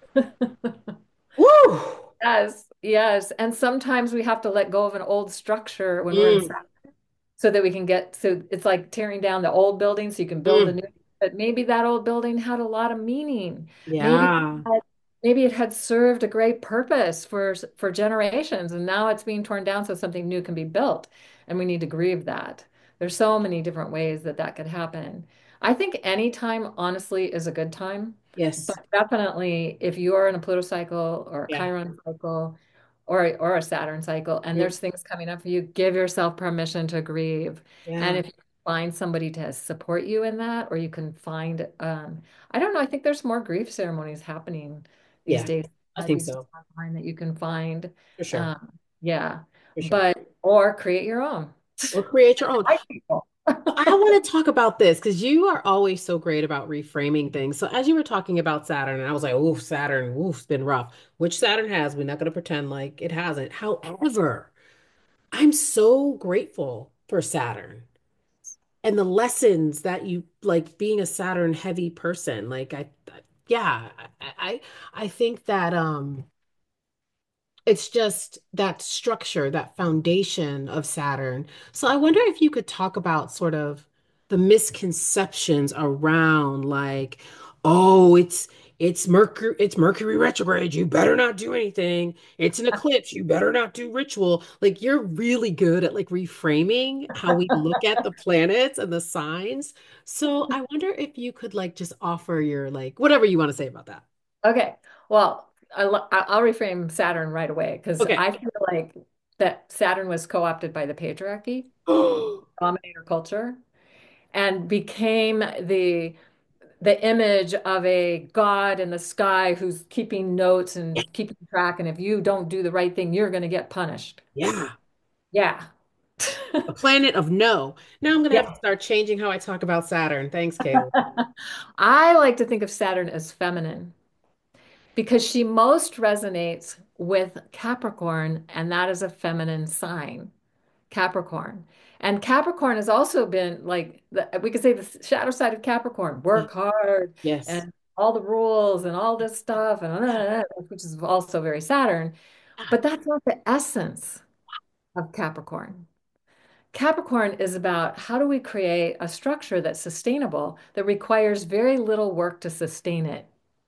Woo! Yes, yes. And sometimes we have to let go of an old structure when we're in Mm, Saturn so that we can get, so it's like tearing down the old building so you can build a mm. new, but maybe that old building had a lot of meaning. Maybe it Yeah. had, maybe it had served a great purpose for for generations and now it's being torn down so something new can be built. And we need to grieve that. There's so many different ways that that could happen. I think any time, honestly, is a good time. Yes. But definitely, if you are in a Pluto cycle or a Yeah. Chiron cycle or or a Saturn cycle, and Mm, there's things coming up for you, give yourself permission to grieve. And yeah. if you find somebody to support you in that, or you can find, um, I don't know, I think there's more grief ceremonies happening these Yeah. days. I Uh, think these days so. online that you can find. For sure. Um, yeah, For sure. but or create your own. Or create your own. Like people. So I want to talk about this because you are always so great about reframing things. So as you were talking about Saturn, and I was like, "Oof, Saturn, oof, it's been rough." Which Saturn has. We're not going to pretend like it hasn't. However, I'm so grateful for Saturn and the lessons that you like being a Saturn heavy person. Like I, yeah, I, I, I think that um. It's just that structure, that foundation of Saturn. So I wonder if you could talk about sort of the misconceptions around like, oh, it's it's Mercury, it's Mercury retrograde. You better not do anything. It's an eclipse. You better not do ritual. Like you're really good at like reframing how we look at the planets and the signs. So I wonder if you could like just offer your like whatever you want to say about that. Okay. Well, I lo- I- I'll reframe Saturn right away because Okay. I feel like that Saturn was co-opted by the patriarchy, dominator culture, and became the the image of a god in the sky who's keeping notes and keeping track. And if you don't do the right thing, you're going to get punished. Yeah. Yeah. A planet of no. Now I'm going to have to Yep. start changing how I talk about Saturn. Thanks, Caleb. I like to think of Saturn as feminine because she most resonates with Capricorn, and that is a feminine sign. Capricorn. And Capricorn has also been like the, we could say the shadow side of Capricorn, Yeah. work hard Yes. and all the rules and all this stuff, and uh, which is also very Saturn. But that's not the essence of Capricorn. Capricorn is about how do we create a structure that's sustainable that requires very little work to sustain it.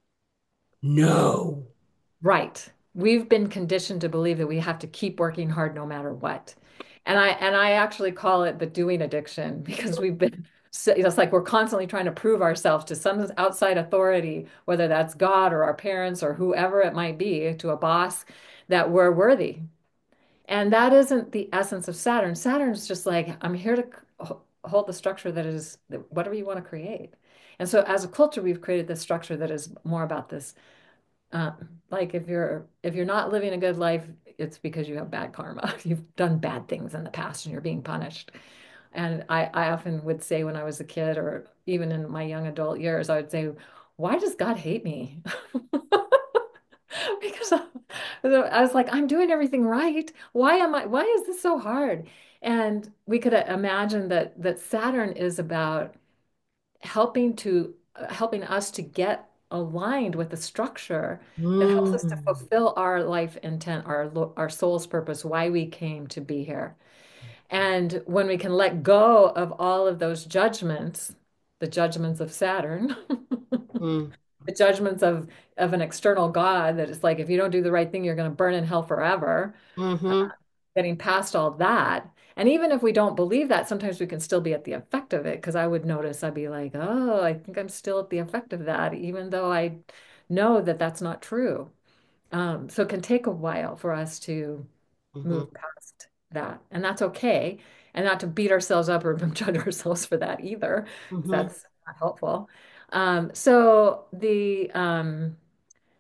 No. Right. We've been conditioned to believe that we have to keep working hard no matter what. And I and I actually call it the doing addiction because we've been so, you know, it's like we're constantly trying to prove ourselves to some outside authority, whether that's God or our parents or whoever it might be, to a boss, that we're worthy. And that isn't the essence of Saturn. Saturn's just like, I'm here to c- hold the structure that is whatever you want to create. And so as a culture, we've created this structure that is more about this uh, like if you're if you're not living a good life, it's because you have bad karma. You've done bad things in the past and you're being punished. And I, I often would say when I was a kid or even in my young adult years, I would say, why does God hate me? Because I, I was like, I'm doing everything right. Why am I, why is this so hard? And we could imagine that that Saturn is about helping to uh, helping us to get aligned with the structure that helps us to Mm. fulfill our life intent, our our soul's purpose, why we came to be here. And when we can let go of all of those judgments, the judgments of Saturn, Mm. the judgments of of an external God that it's like if you don't do the right thing, you're going to burn in hell forever Mm-hmm. getting past all that. And even if we don't believe that, sometimes we can still be at the effect of it. Because I would notice, I'd be like, oh, I think I'm still at the effect of that, even though I know that that's not true. Um, so it can take a while for us to Mm-hmm. move past that. And that's okay. And not to beat ourselves up or judge ourselves for that either, because Mm-hmm. that's not helpful. Um, so the um,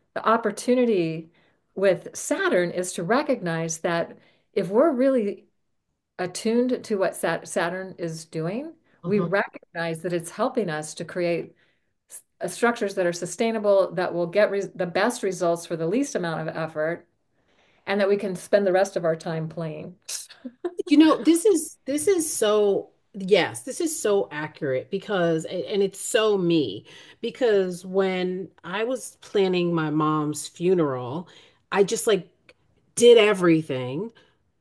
the opportunity with Saturn is to recognize that if we're really attuned to what Sat Saturn is doing, we Mhm. recognize that it's helping us to create s- uh, structures that are sustainable, that will get res the best results for the least amount of effort, and that we can spend the rest of our time playing. You know, this is this is so yes, this is so accurate because and it's so me because when I was planning my mom's funeral, I just like did everything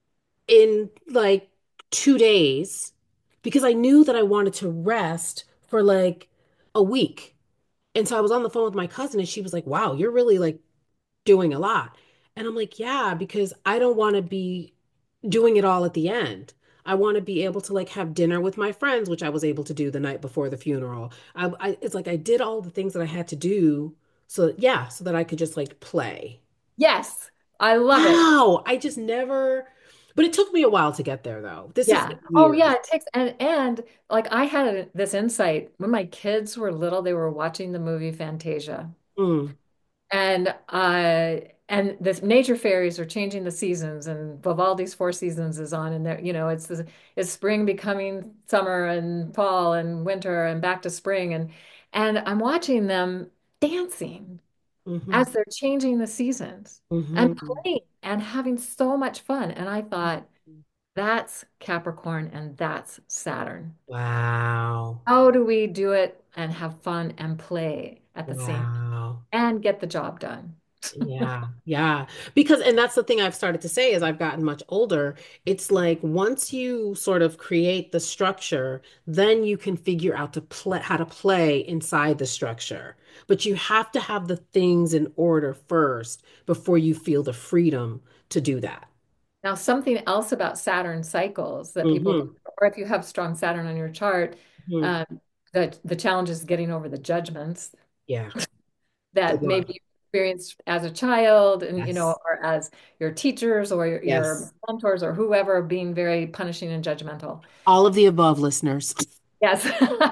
in like two days because I knew that I wanted to rest for like a week. And so I was on the phone with my cousin and she was like, "Wow, you're really like doing a lot." And I'm like, "Yeah, because I don't want to be doing it all at the end. I want to be able to like have dinner with my friends, which I was able to do the night before the funeral. I, I it's like I did all the things that I had to do so yeah, so that I could just like play. Yes, I love it. Wow, I just never, but it took me a while to get there though. This is Yeah. like Oh, yeah. years. It takes and and like I had this insight when my kids were little. They were watching the movie Fantasia, Mm, and uh, and the nature fairies are changing the seasons, and Vivaldi's Four Seasons is on, and there, you know, it's the it's spring becoming summer and fall and winter and back to spring, and and I'm watching them dancing hmm as they're changing the seasons and hmm playing and having so much fun. And I thought, that's Capricorn and that's Saturn. Wow. How do we do it and have fun and play at the same Wow. and get the job done? Yeah, yeah. Because, and that's the thing I've started to say as I've gotten much older. It's like once you sort of create the structure, then you can figure out to play how to play inside the structure. But you have to have the things in order first before you feel the freedom to do that. Now, something else about Saturn cycles that people, Hmm or if you have strong Saturn on your chart, hmm um, the the challenge is getting over the judgments Yeah. A that maybe lot. you experienced as a child, and you know, Yes. or as your teachers or your, your Yes. mentors or whoever being very punishing and judgmental. All of the above, listeners. Yes.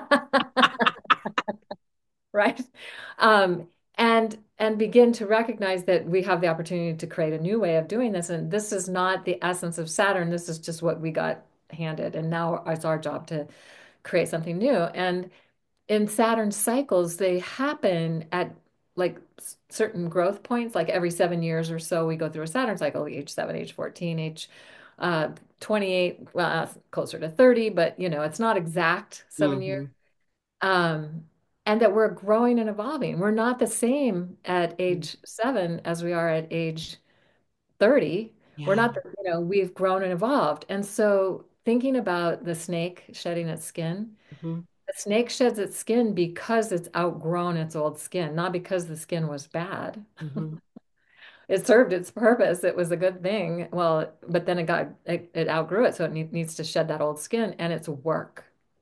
Right? Um, and and begin to recognize that we have the opportunity to create a new way of doing this. And this is not the essence of Saturn. This is just what we got handed. And now it's our job to create something new. And in Saturn cycles, they happen at like certain growth points, like every seven years or so, we go through a Saturn cycle, age seven, age fourteen, age uh, twenty-eight, well, closer to thirty, but you know, it's not exact seven years. Hmm Um, and that we're growing and evolving. We're not the same at age seven as we are at age thirty. We're Yeah. not, the, you know, we've grown and evolved. And so thinking about the snake shedding its skin, hmm the snake sheds its skin because it's outgrown its old skin, not because the skin was bad. hmm It served its purpose. It was a good thing. Well, but then it got, it, it outgrew it. So it need, needs to shed that old skin, and it's work.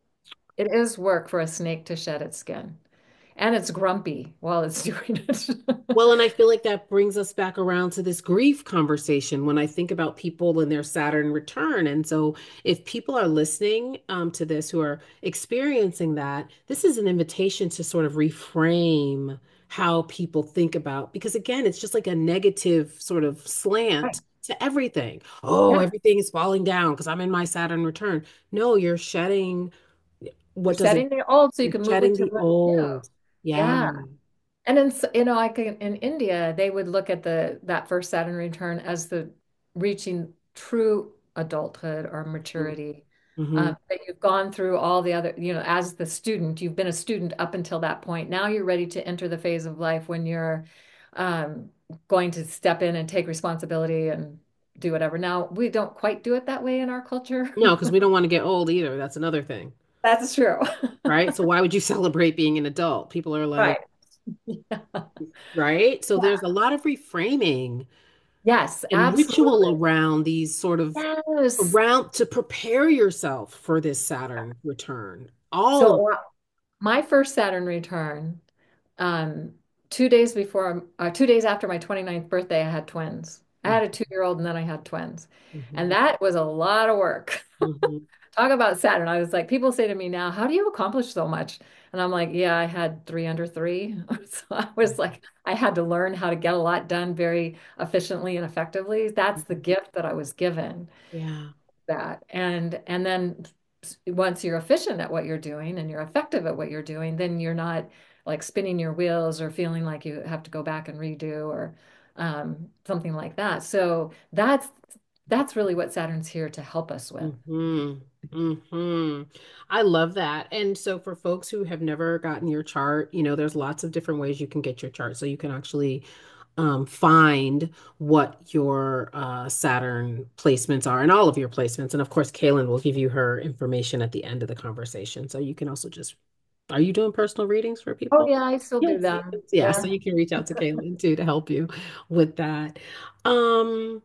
It is work for a snake to shed its skin. And it's grumpy while it's doing it. Well, and I feel like that brings us back around to this grief conversation when I think about people and their Saturn return. And so, if people are listening um, to this who are experiencing that, this is an invitation to sort of reframe how people think about, because again, it's just like a negative sort of Right. slant to everything. Oh, Yeah. everything is falling down because I'm in my Saturn return. No, you're shedding, You're what does it, setting the old so you you're can move shedding into the the new. old. Yeah. Yeah. And then, s- you know, like in, in India, they would look at the that first Saturn return as the reaching true adulthood or maturity. hmm Um, that you've gone through all the other, you know, as the student, you've been a student up until that point. Now you're ready to enter the phase of life when you're um, going to step in and take responsibility and do whatever. Now, we don't quite do it that way in our culture. No, because we don't want to get old either. That's another thing, That's true. right? So why would you celebrate being an adult? People are like, Right. Yeah. right? So there's a lot of reframing Yes, and ritual absolutely. around these sort of Yes. around to prepare yourself for this Saturn return. All of So uh, my first Saturn return, um, two days before, uh, two days after my twenty-ninth birthday, I had twins. I it. had a two-year-old and then I had twins. And Mhm, that was a lot of work. mhm, Talk about Saturn. I was like, people say to me now, how do you accomplish so much? And I'm like, yeah, I had three under three. So I was like, I had to learn how to get a lot done very efficiently and effectively. That's the gift that I was given, Yeah. that. And and then once you're efficient at what you're doing and you're effective at what you're doing, then you're not like spinning your wheels or feeling like you have to go back and redo or um, something like that. So that's that's really what Saturn's here to help us with. Hmm. Hmm. I love that. And so for folks who have never gotten your chart, you know, there's lots of different ways you can get your chart. So you can actually um, find what your uh, Saturn placements are and all of your placements. And of course, Kaylin will give you her information at the end of the conversation. So you can also just, are you doing personal readings for Oh people? yeah, I still do Yes, them. yes, yeah. So Yeah. you can reach out to Kaylin too to help you with that. Um,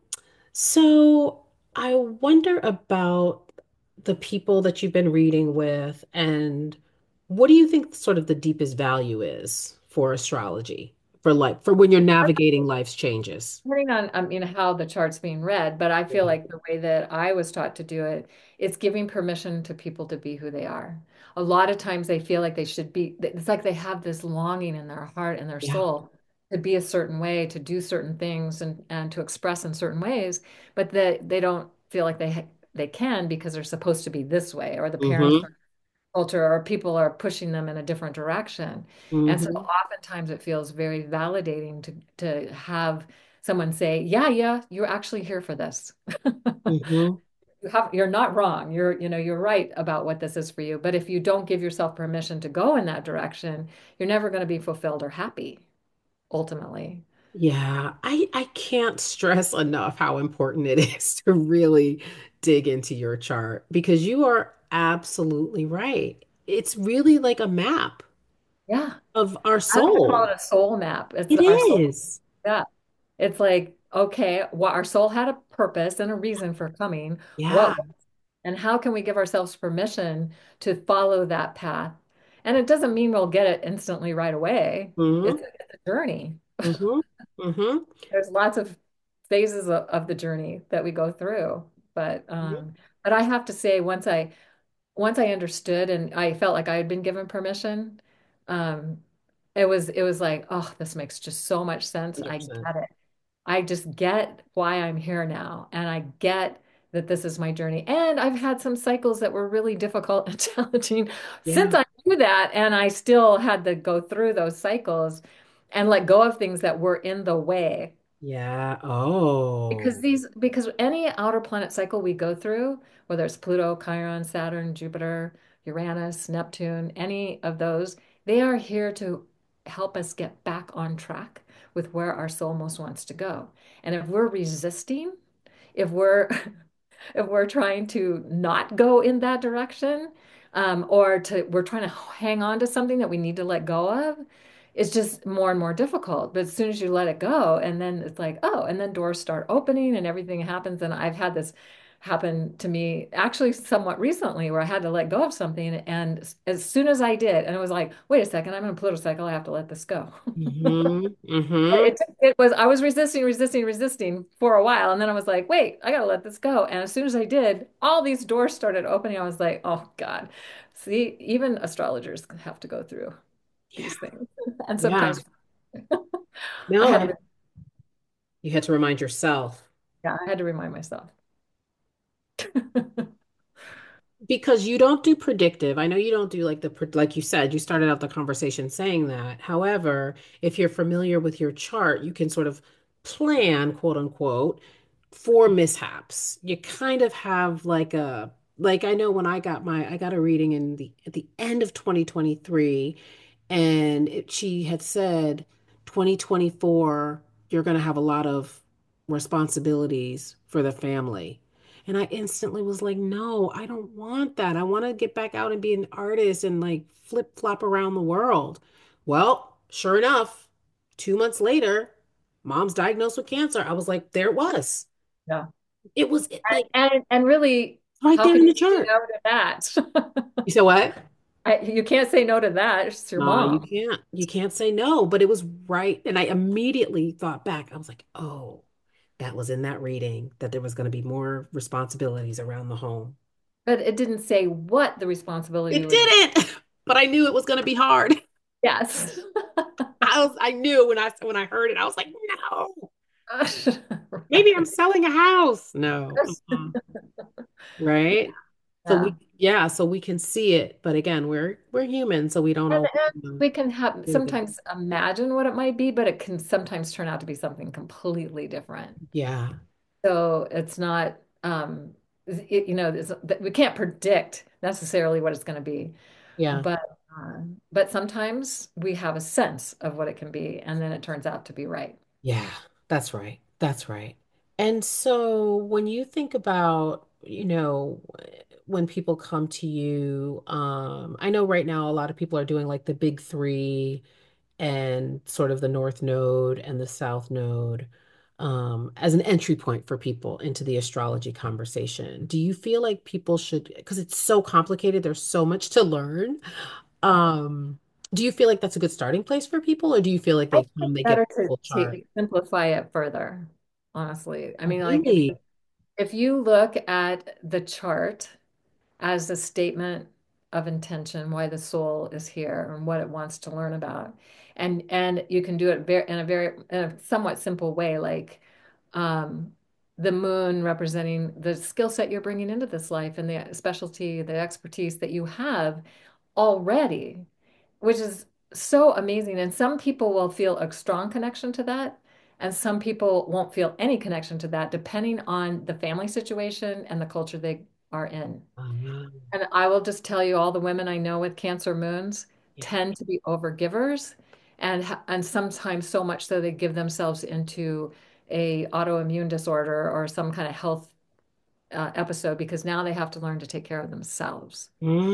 so I wonder about the people that you've been reading with, and what do you think sort of the deepest value is for astrology, for like for when you're navigating life's changes? Depending on, I mean, how the chart's being read, but I feel Yeah. like the way that I was taught to do it, it's giving permission to people to be who they are. A lot of times they feel like they should be, it's like they have this longing in their heart and their Yeah. soul to be a certain way, to do certain things and and to express in certain ways, but that they don't feel like they they can because they're supposed to be this way, or the parents Mm-hmm. culture or people are pushing them in a different direction. And so Mm-hmm. oftentimes it feels very validating to to have someone say, "Yeah, yeah, you're actually here for this. Mm-hmm. You have, you're not wrong. You're, you know, you're right about what this is for you. But if you don't give yourself permission to go in that direction, you're never going to be fulfilled or happy ultimately." Yeah, I I can't stress enough how important it is to really dig into your chart because you are absolutely right. It's really like a map Yeah. of our I like to call soul. it a soul map. It's It our soul. is. Yeah. It's like, okay, well, our soul had a purpose and a reason for coming. Yeah. What And how can we give ourselves permission to follow that path? And it doesn't mean we'll get it instantly right away. It's Mm-hmm. a, it's a journey. Mm-hmm. Mm-hmm. There's lots of phases of, of the journey that we go through. But um, but I have to say, once I once I understood and I felt like I had been given permission, um, it was it was like, oh, this makes just so much sense. I one hundred percent. get it. I just get why I'm here now, and I get that this is my journey. And I've had some cycles that were really difficult and challenging Yeah. since I knew that, and I still had to go through those cycles and let go of things that were in the way. Yeah. Because Oh. these, because any outer planet cycle we go through, whether it's Pluto, Chiron, Saturn, Jupiter, Uranus, Neptune, any of those, they are here to help us get back on track with where our soul most wants to go. And if we're resisting, if we're if we're trying to not go in that direction, um, or to we're trying to hang on to something that we need to let go of, it's just more and more difficult. But as soon as you let it go, and then it's like, oh, and then doors start opening and everything happens. And I've had this happen to me actually somewhat recently where I had to let go of something. And as as soon as I did, and it was like, wait a second, I'm in a Pluto cycle, I have to let this go. Mm-hmm. Mm-hmm. It, it was, I was resisting, resisting, resisting for a while. And then I was like, wait, I gotta let this go. And as soon as I did, all these doors started opening. I was like, oh God. See, even astrologers have to go through Yeah. these things. And Yeah. sometimes I No, had and to, you had to remind yourself. yeah, I had to remind myself. Because you don't do predictive. I know you don't do like the, pre- like you said, you started out the conversation saying that. However, if you're familiar with your chart, you can sort of plan, quote unquote, for mishaps. You kind of have like a, like I know when I got my, I got a reading in the, at the end of twenty twenty-three, and it, she had said twenty twenty-four, you're going to have a lot of responsibilities for the family. And I instantly was like, no, I don't want that. I want to get back out and be an artist and like flip flop around the world. Well, sure enough, two months later, mom's diagnosed with cancer. I was like, there it was. Yeah. It was it, like And and really, right how there can in you the say chart. no to that? You said what? I, you can't say no to that. It's your No, you mom. can't. You can't say no, but it was right. And I immediately thought back. I was like, oh, that was in that reading that there was going to be more responsibilities around the home. But it didn't say what the responsibility It would be. didn't. but I knew it was going to be hard. Yes. I was, I knew when I when I heard it, I was like, no, maybe I'm Right. selling a house. No. Uh-uh. Right? So we, Yeah. yeah, so we can see it, but again, we're we're human, so we don't And, always and know. we can have Do that. sometimes imagine what it might be, but it can sometimes turn out to be something completely different. Yeah, So it's not, um, it, you know, it's, we can't predict necessarily what it's going to be, yeah, but uh, but sometimes we have a sense of what it can be, and then it turns out to be right. yeah. That's right. That's right. And so when you think about, you know, when people come to you, um, I know right now a lot of people are doing like the big three and sort of the North Node and the South Node um, as an entry point for people into the astrology conversation. Do you feel like people should, because it's so complicated, there's so much to learn. Um, do you feel like that's a good starting place for people, or do you feel like I they think come, they get better the to, full chart? to simplify it further, honestly. I Oh, mean, like if really? if you look at the chart as a statement of intention, why the soul is here and what it wants to learn about. And and you can do it very in a very in a somewhat simple way, like um, the moon representing the skill set you're bringing into this life and the specialty, the expertise that you have already, which is so amazing. And some people will feel a strong connection to that, and some people won't feel any connection to that, depending on the family situation and the culture they are in. Um, And I will just tell you, all the women I know with Cancer moons yeah. tend to be overgivers, and ha- and sometimes so much so they give themselves into a autoimmune disorder or some kind of health uh, episode because now they have to learn to take care of themselves.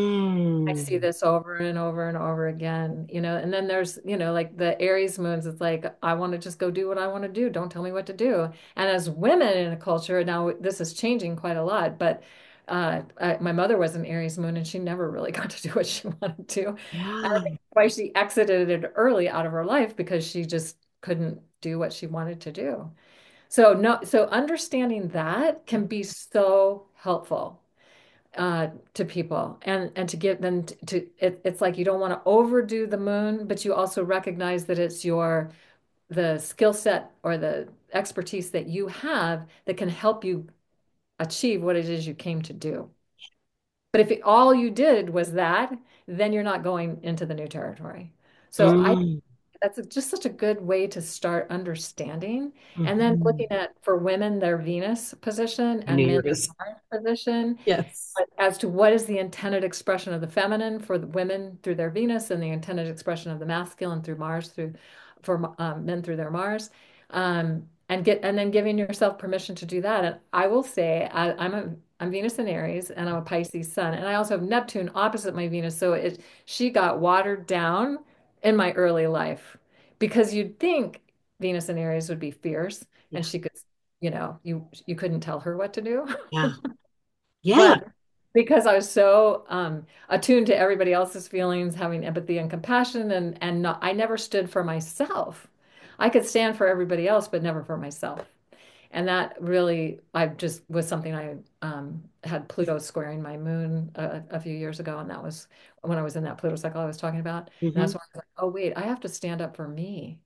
I see Mm. this over and over and over again, you know, and then there's, you know, like the Aries moons, it's like, I want to just go do what I want to do. Don't tell me what to do. And as women in a culture, now this is changing quite a lot, but uh, I, my mother was an Aries moon and she never really got to do what she wanted to. And I Yeah. think why she exited it early out of her life because she just couldn't do what she wanted to do. So no, so understanding that can be so helpful uh, to people and and to give them to, to it, it's like you don't want to overdo the moon, but you also recognize that it's your the skill set or the expertise that you have that can help you achieve what it is you came to do. But if it, all you did was that, then you're not going into the new territory. So I Mm. that's a- just such a good way to start understanding. And then looking Mhm. at for women, their Venus position I knew and you men, were their just, Mars position yes. as to what is the intended expression of the feminine for the women through their Venus and the intended expression of the masculine through Mars through for um, men through their Mars. Um, and get and then giving yourself permission to do that. And I will say I, I'm a I'm Venus in Aries and I'm a Pisces sun. And I also have Neptune opposite my Venus. So it she got watered down in my early life because you'd think Venus in Aries would be fierce and Yeah. she could, you know, you you couldn't tell her what to do. Yeah. Yeah. But because I was so um, attuned to everybody else's feelings, having empathy and compassion, and and not, I never stood for myself. I could stand for everybody else, but never for myself. And that really, I just was something I um, had Pluto squaring my moon a, a few years ago, and that was when I was in that Pluto cycle I was talking about. And that's Hmm. when I was like, oh wait, I have to stand up for me.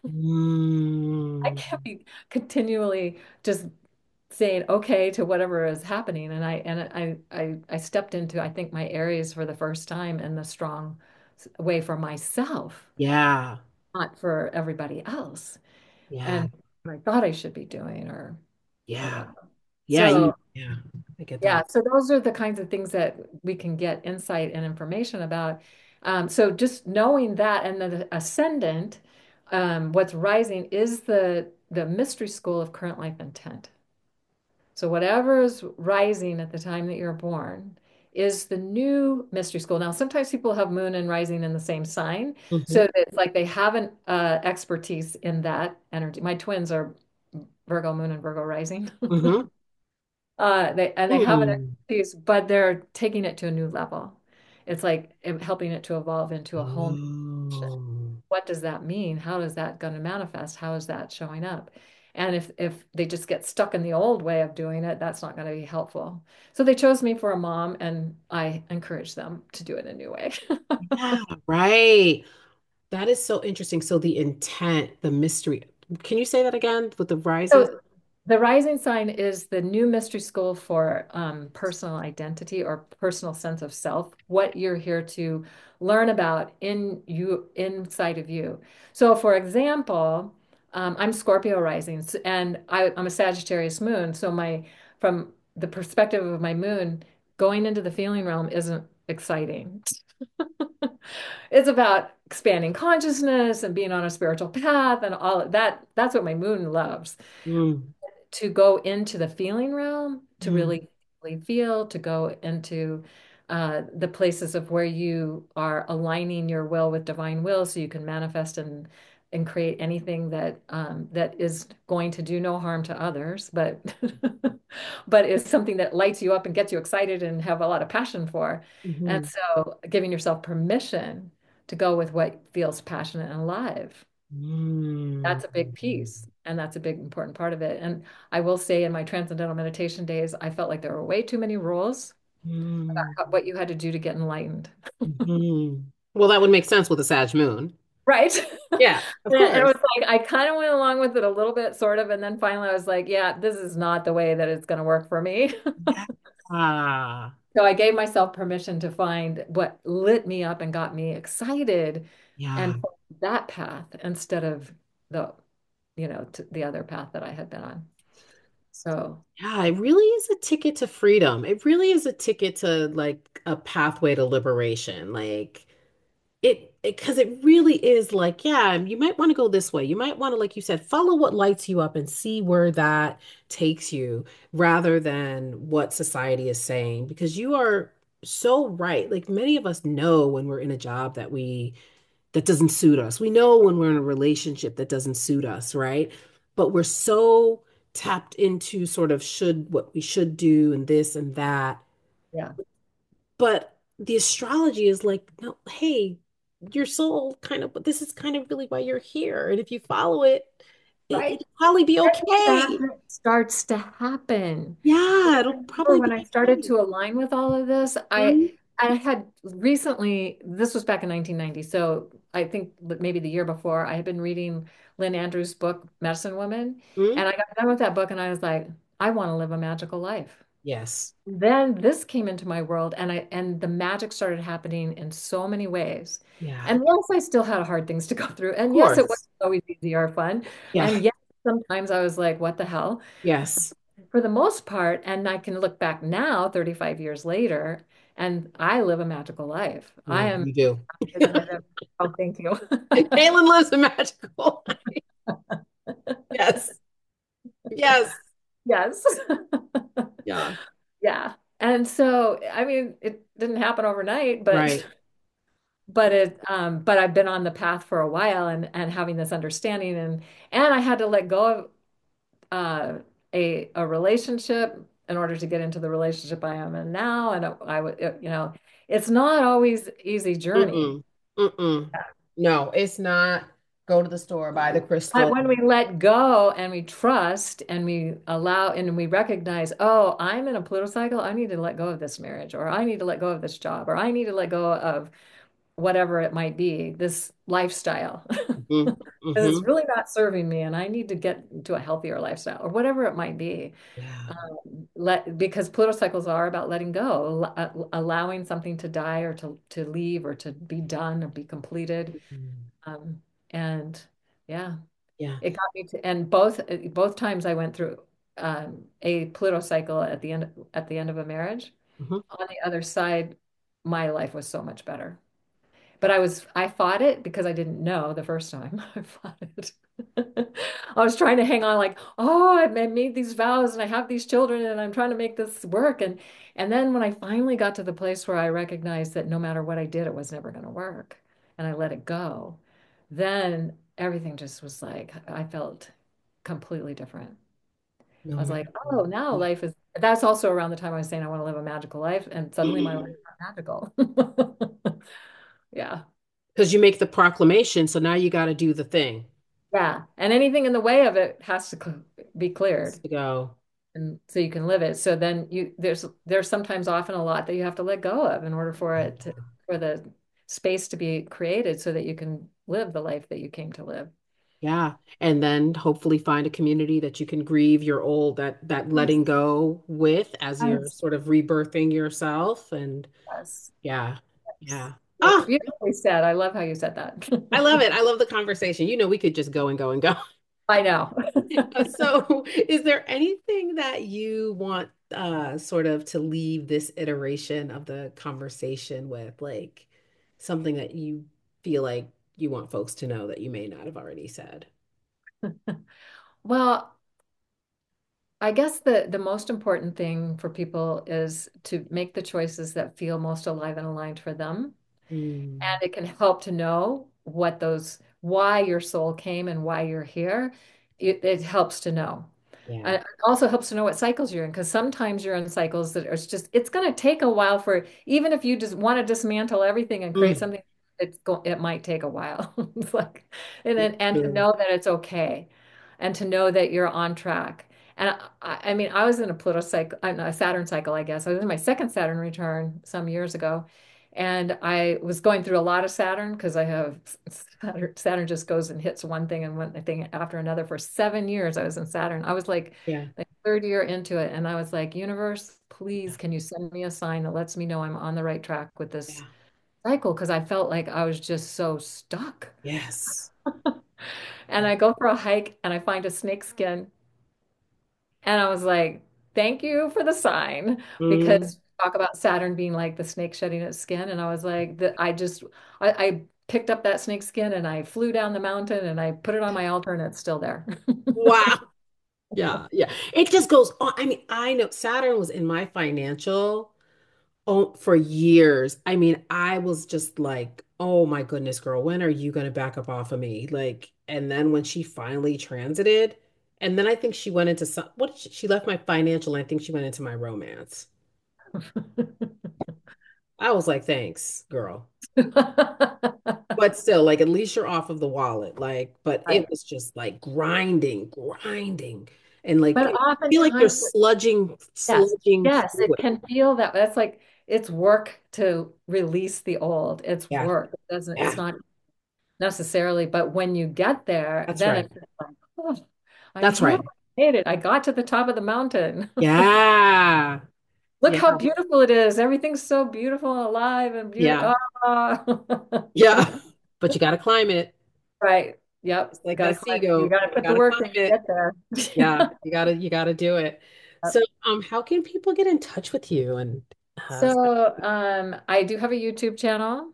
I Mm. can't be continually just saying okay to whatever is happening. And I and I I I stepped into I think my Aries for the first time in the strong way for myself, Yeah. not for everybody else. Yeah. And I thought I should be doing or Yeah. whatever. Yeah. So You, yeah. I get yeah, that. so those are the kinds of things that we can get insight and information about. Um, so just knowing that and the ascendant, um, what's rising is the the mystery school of current life intent. So whatever is rising at the time that you're born is the new mystery school. Now, sometimes people have moon and rising in the same sign, so Hmm. that it's like they have an uh, expertise in that energy. My twins are Virgo moon and Virgo rising. Hmm. Uh, they and they have an Mm. expertise, but they're taking it to a new level. It's like it- helping it to evolve into a whole new dimension. Oh. What does that mean? How is that going to manifest? How is that showing up? And if if they just get stuck in the old way of doing it, that's not going to be helpful. So they chose me for a mom, and I encourage them to do it a new way. Yeah, right. That is so interesting. So the intent, the mystery. Can you say that again with the rising? So the rising sign is the new mystery school for um, personal identity or personal sense of self, what you're here to learn about in you, inside of you. So, for example, um, I'm Scorpio rising, s- and I, I'm a Sagittarius moon. So my from the perspective of my moon, going into the feeling realm isn't exciting. It's about expanding consciousness and being on a spiritual path and all of that. That's what my moon loves, Mm, to go into the feeling realm, to mm, really, really feel, to go into uh, the places of where you are aligning your will with divine will, so you can manifest and and create anything that um, that is going to do no harm to others, but but is something that lights you up and gets you excited and have a lot of passion for. And mhm, so, giving yourself permission to go with what feels passionate and alive. mm, That's a big piece, and that's a big important part of it. And I will say, in my transcendental meditation days, I felt like there were way too many rules mm, about what you had to do to get enlightened. mhm. Well, that would make sense with a Sag moon. Right. Yeah, of And it course. was like I kind of went along with it a little bit, sort of, and then finally I was like, yeah, this is not the way that it's going to work for me. Yeah. Ah, So I gave myself permission to find what lit me up and got me excited yeah. and follow that path instead of the, you know, t the other path that I had been on. So, Yeah, it really is a ticket to freedom. It really is a ticket to like a pathway to liberation. Like it, it, because it really is like, yeah, you might want to go this way. You might want to, like you said, follow what lights you up and see where that takes you rather than what society is saying. Because you are so right. Like many of us know when we're in a job that we that doesn't suit us. We know when we're in a relationship that doesn't suit us, right? But we're so tapped into sort of should what we should do and this and that. yeah. But the astrology is like, no, hey, your soul kind of, but this is kind of really why you're here. And if you follow it, it Right. it'll probably be okay. Magic starts to happen. Yeah, it'll Remember probably when I be started okay. to align with all of this, I Mhm. I had recently, this was back in nineteen ninety, so I think that maybe the year before, I had been reading Lynn Andrews' book, Medicine Woman, Mhm. and I got done with that book and I was like, I want to live a magical life. Yes. Then this came into my world, and I and the magic started happening in so many ways. Yeah. And yes, I still had hard things to go through. Of And yes, it wasn't course. always easy or fun. Yeah. And yes, sometimes I was like, what the hell? Yes. For the most part, and I can look back now, thirty-five years later, and I live a magical life. I Yeah, am you do. happier than I've ever. Oh, thank you. Caitlin lives a magical. Yes. Yes. Yes. Yeah. Yeah. And so, I mean, it didn't happen overnight, but Right. but it um but I've been on the path for a while, and and having this understanding, and and I had to let go of uh a a relationship in order to get into the relationship I am in now, and I would, you know, it's not always easy journey. Mm-mm. Mm-mm. No, it's not go to the store, buy the But crystal. when we let go and we trust and we allow and we recognize, oh, I'm in a Pluto cycle, I need to let go of this marriage, or I need to let go of this job, or I need to let go of whatever it might be, this lifestyle. Hmm. Because it's Hmm. really not serving me, and I need to get to a healthier lifestyle, or whatever it might be. Yeah. Um, let because Pluto cycles are about letting go, al- allowing something to die or to to leave or to be done or be completed. Mhm. Um, and yeah, Yeah. it got me to, and both both times I went through um, a Pluto cycle at the end at the end of a marriage. Hmm. On the other side, my life was so much better. But I was I fought it because I didn't know the first time. I fought it. I was trying to hang on like, oh, I made these vows and I have these children and I'm trying to make this work. And and then when I finally got to the place where I recognized that no matter what I did, it was never going to work, and I let it go, then everything just was like I felt completely different. I No, was I like, oh, now life is, that's also around the time I was saying I want to live a magical life, and suddenly my life got magical. Yeah. because you make the proclamation, so now you got to do the thing. Yeah. And anything in the way of it has to cl be Has cleared. to go. And so you can live it. So then you there's there's sometimes often a lot that you have to let go of in order for it to, for the space to be created so that you can live the life that you came to live. Yeah. And then hopefully find a community that you can grieve your old, that that Yes. letting go with as you're Yes. sort of rebirthing yourself. And Yes. yeah. Yes. Yeah. It's Oh, beautifully said. I love how you said that. I love it. I love the conversation. You know, we could just go and go and go. I know. Uh, So, is there anything that you want uh sort of to leave this iteration of the conversation with, like something that you feel like you want folks to know that you may not have already said? Well, I guess the the most important thing for people is to make the choices that feel most alive and aligned for them. Mm, And it can help to know what those, why your soul came and why you're here. It, it helps to know. yeah. And it also helps to know what cycles you're in, because sometimes you're in cycles that are just, it's going to take a while for, even if you just want to dismantle everything and create Mm, something, it's go, it might take a while. It's like, and then, and to true. know that it's okay and to know that you're on track. And I, I mean, I was in a Pluto cycle, uh, no, a Saturn cycle, I guess. I was in my second Saturn return some years ago. And I was going through a lot of Saturn because I have Saturn, Saturn just goes and hits one thing and one thing after another. For seven years, I was in Saturn. I was like, Yeah. like third year into it. And I was like, universe, please, can you send me a sign that lets me know I'm on the right track with this Yeah. cycle? Because I felt like I was just so stuck. Yes. And I go for a hike and I find a snake skin. And I was like, thank you for the sign. Mm, Because talk about Saturn being like the snake shedding its skin. And I was like, that I just, I, I picked up that snake skin and I flew down the mountain and I put it on my altar and it's still there. wow. Yeah. Yeah. It just goes on. I mean, I know Saturn was in my financial. Oh, for years. I mean, I was just like, oh my goodness, girl, when are you going to back up off of me? Like, and then when she finally transited, and then I think she went into some, what did she, she left my financial, and I think she went into my romance. I was like, thanks, girl. But still, like, at least you're off of the wallet. Like, but it Right. was just like grinding, grinding. And like, But I feel like you're oftentimes, sludging, yes, sludging yes, through it it. can feel that. That's like it's work to release the old. It's Yeah. work. It doesn't, it's Yeah. not necessarily, but when you get there, That's then right. it's like, oh, I'm That's here. right. I made it. I got to the top of the mountain. Yeah. Look Yeah. how beautiful it is. Everything's so beautiful and alive and Yeah. beautiful. Ah. Yeah. But you got to climb it. Right. Yep. It's like Got to that climb it. You seagull. got to You put got the to work climb in to it. get there. Yeah. You got to you got to do it. So, Yep. um, how can people get in touch with you and uh, So, um, I do have a YouTube channel,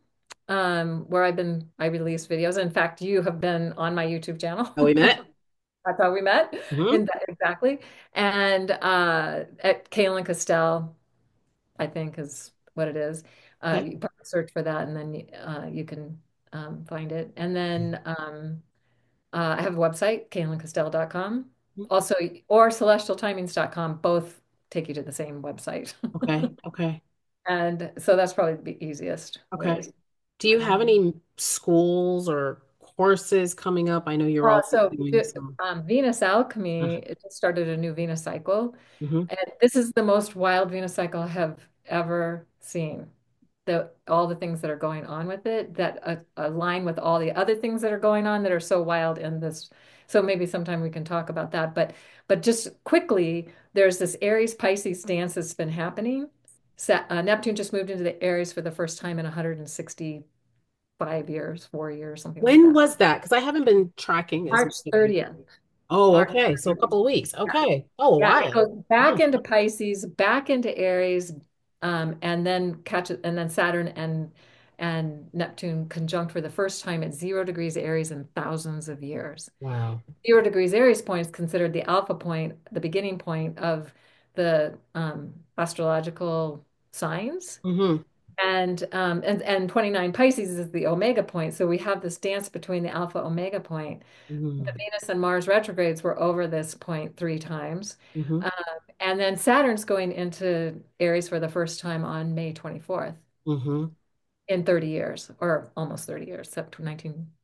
um, where I've been, I release videos. In fact, you have been on my YouTube channel. how we met? That's how we met. Hmm. In that, exactly. And uh, at Kaylin Castell, I think is what it is. Uh, Yeah. you probably search for that and then uh, you can um, find it. And then um, uh, I have a website, kaylin castell dot com. Also, or celestial timings dot com. Both take you to the same website. Okay. Okay. And so that's probably the easiest Okay. ways. Do you have Um, any schools or courses coming up? I know you're uh, also so doing the- some. um, Venus Uh, Alchemy, it just started a new Venus cycle. hmm. And this is the most wild Venus cycle I have ever seen. The all the things that are going on with it that uh, align with all the other things that are going on that are so wild in this. So maybe sometime we can talk about that. But but just quickly, there's this Aries Pisces dance that's been happening. Sa uh, Neptune just moved into the Aries for the first time in one hundred sixty-five years, four years, something like When that. was that? Because I haven't been tracking as much March as I. thirtieth. Oh, March okay. So a thirtieth. couple of weeks. Okay. Oh, a Yeah, it while. goes back Mm. into Pisces, back into Aries, um, and then catches, and then Saturn and and Neptune conjunct for the first time at zero degrees Aries in thousands of years. Wow. Zero degrees Aries point is considered the alpha point, the beginning point of the um, astrological signs. Hmm. And um, and and twenty-nine Pisces is the omega point. So we have this dance between the alpha omega point. The Hmm. Venus and Mars retrogrades were over this point three times. Hmm. Um, and then Saturn's going into Aries for the first time on May twenty-fourth Hmm. in thirty years, or almost thirty years, except nineteen.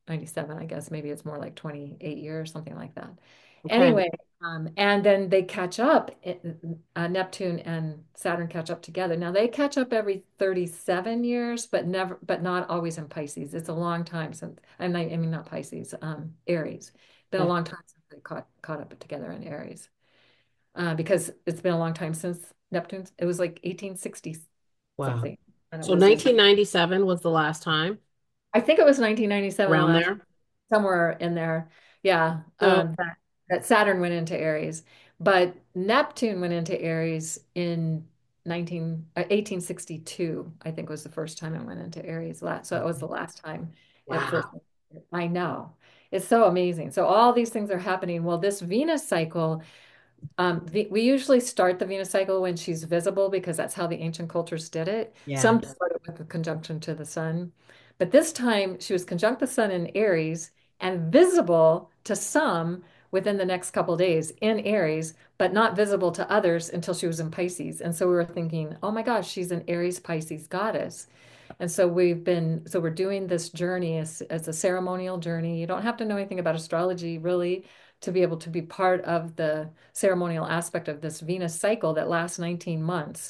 ninety-seven, I guess. Maybe it's more like twenty-eight years, something like that. Okay. Anyway, um, and then they catch up. it- uh, Neptune and Saturn catch up together. Now they catch up every thirty-seven years, but never, but not always in Pisces. It's a long time since, I mean, I mean not Pisces, um, Aries. Been a Yeah. long time since they caught caught up together in Aries. Uh, because it's been a long time since Neptune's. It was like eighteen sixty Wow. something, and it So was in nineteen ninety-seven was the last time I think it was nineteen ninety-seven, the around last there. somewhere in there. Yeah, So, um, that, that Saturn went into Aries, but Neptune went into Aries in nineteen, uh, eighteen sixty-two, I think was the first time it went into Aries. Last, so it was the last time it first. wow. I know. It's so amazing. So all these things are happening. Well, this Venus cycle um, the, we usually start the Venus cycle when she's visible because that's how the ancient cultures did it. Yeah. Some started with the conjunction to the sun, but this time she was conjunct the sun in Aries and visible to some within the next couple of days in Aries, but not visible to others until she was in Pisces. And so we were thinking, oh my gosh, she's an Aries Pisces goddess. And so we've been, so we're doing this journey as, as a ceremonial journey. You don't have to know anything about astrology really to be able to be part of the ceremonial aspect of this Venus cycle that lasts nineteen months.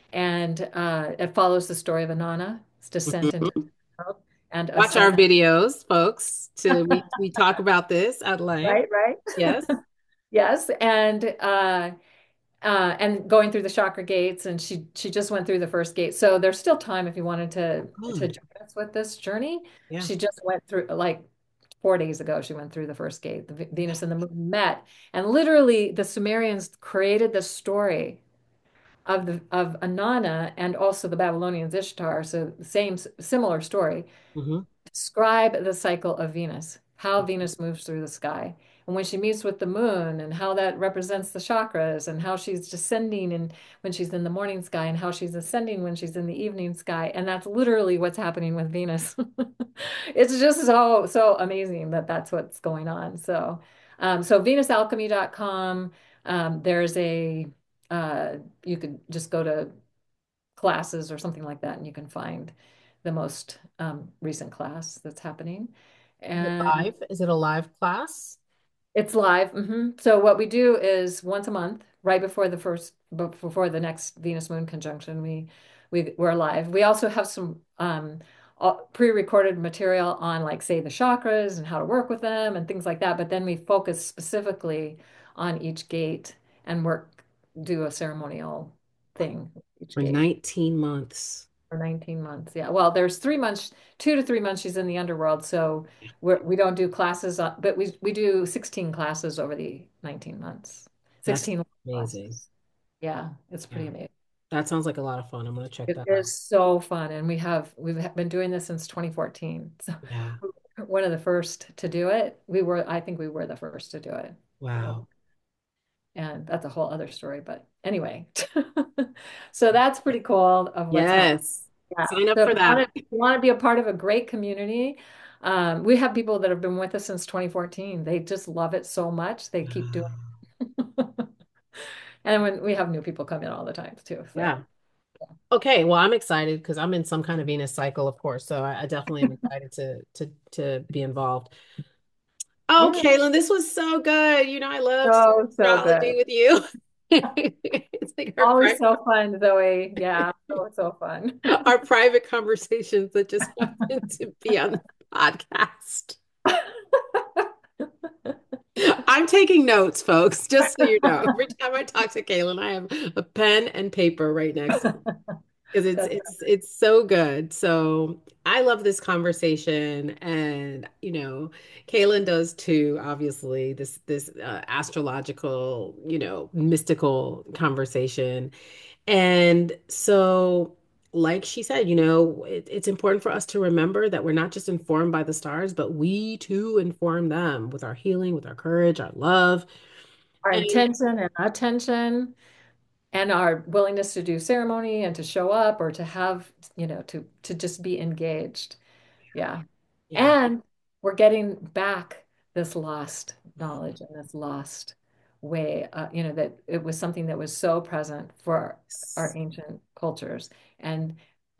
And uh, it follows the story of Inanna's descent into Mhm. the world and Watch our ascent. videos, folks, to we we talk about this at length. Right, right. Yes. Yes. And uh, uh, and going through the chakra gates, and she she just went through the first gate. So there's still time if you wanted to to Good. join us with this journey. Yeah. She just went through like four days ago. She went through the first gate. The Venus and the Moon met, and literally the Sumerians created the story of the of Inanna and also the Babylonians Ishtar. So the same similar story Hmm. describe the cycle of Venus, how Venus moves through the sky. And when she meets with the moon and how that represents the chakras and how she's descending and when she's in the morning sky and how she's ascending when she's in the evening sky. And that's literally what's happening with Venus. It's just so, so amazing that that's what's going on. So, um, so venus alchemy dot com, um, there's a, uh, you could just go to classes or something like that, and you can find the most um, recent class that's happening. Is it And live? Is it a live class? it's live. hmm So what we do is once a month, right before the first, before the next Venus Moon conjunction, we we we're live. We also have some um, pre-recorded material on, like, say, the chakras and how to work with them and things like that. But then we focus specifically on each gate and work, do a ceremonial thing with each For gate. nineteen months. For nineteen months. Yeah. Well, there's three months, two to three months she's in the underworld. So we're, we don't do classes, on, but we, we do sixteen classes over the nineteen months. That's sixteen amazing. classes. Yeah. It's pretty Yeah. amazing. That sounds like a lot of fun. I'm gonna check It that out. is so fun. And we have, we've been doing this since twenty fourteen. So Yeah. one of the first to do it. We were, I think we were the first to do it. Wow. And that's a whole other story. But anyway, so that's pretty cool of what's happening. Yes. Yeah. Sign up So if for you want that. to, if you want to be a part of a great community, um, we have people that have been with us since twenty fourteen. They just love it so much. They keep doing it. And when we have new people come in all the time too. So Yeah. Okay. Well, I'm excited because I'm in some kind of Venus cycle, of course. So I, I definitely am excited to to to be involved. Oh, yeah, Caitlin, this was so good. You know, I love so, so astrology good. with you. It's like our Always private, so fun, Zoe. Yeah, so, so fun. our private conversations that just happen to be on the podcast. I'm taking notes, folks, just so you know. Every time I talk to Caitlin, I have a pen and paper right next because it's That's it's it's so good. So I love this conversation, and you know, Kaylin does too. Obviously, this this uh, astrological, you know, mystical conversation, and so. Like she said, you know, it, it's important for us to remember that we're not just informed by the stars, but we too inform them with our healing, with our courage, our love. our And intention and attention and our willingness to do ceremony and to show up or to have, you know, to to just be engaged. Yeah. yeah, And we're getting back this lost knowledge and this lost way, uh, you know, that it was something that was so present for our ancient cultures. And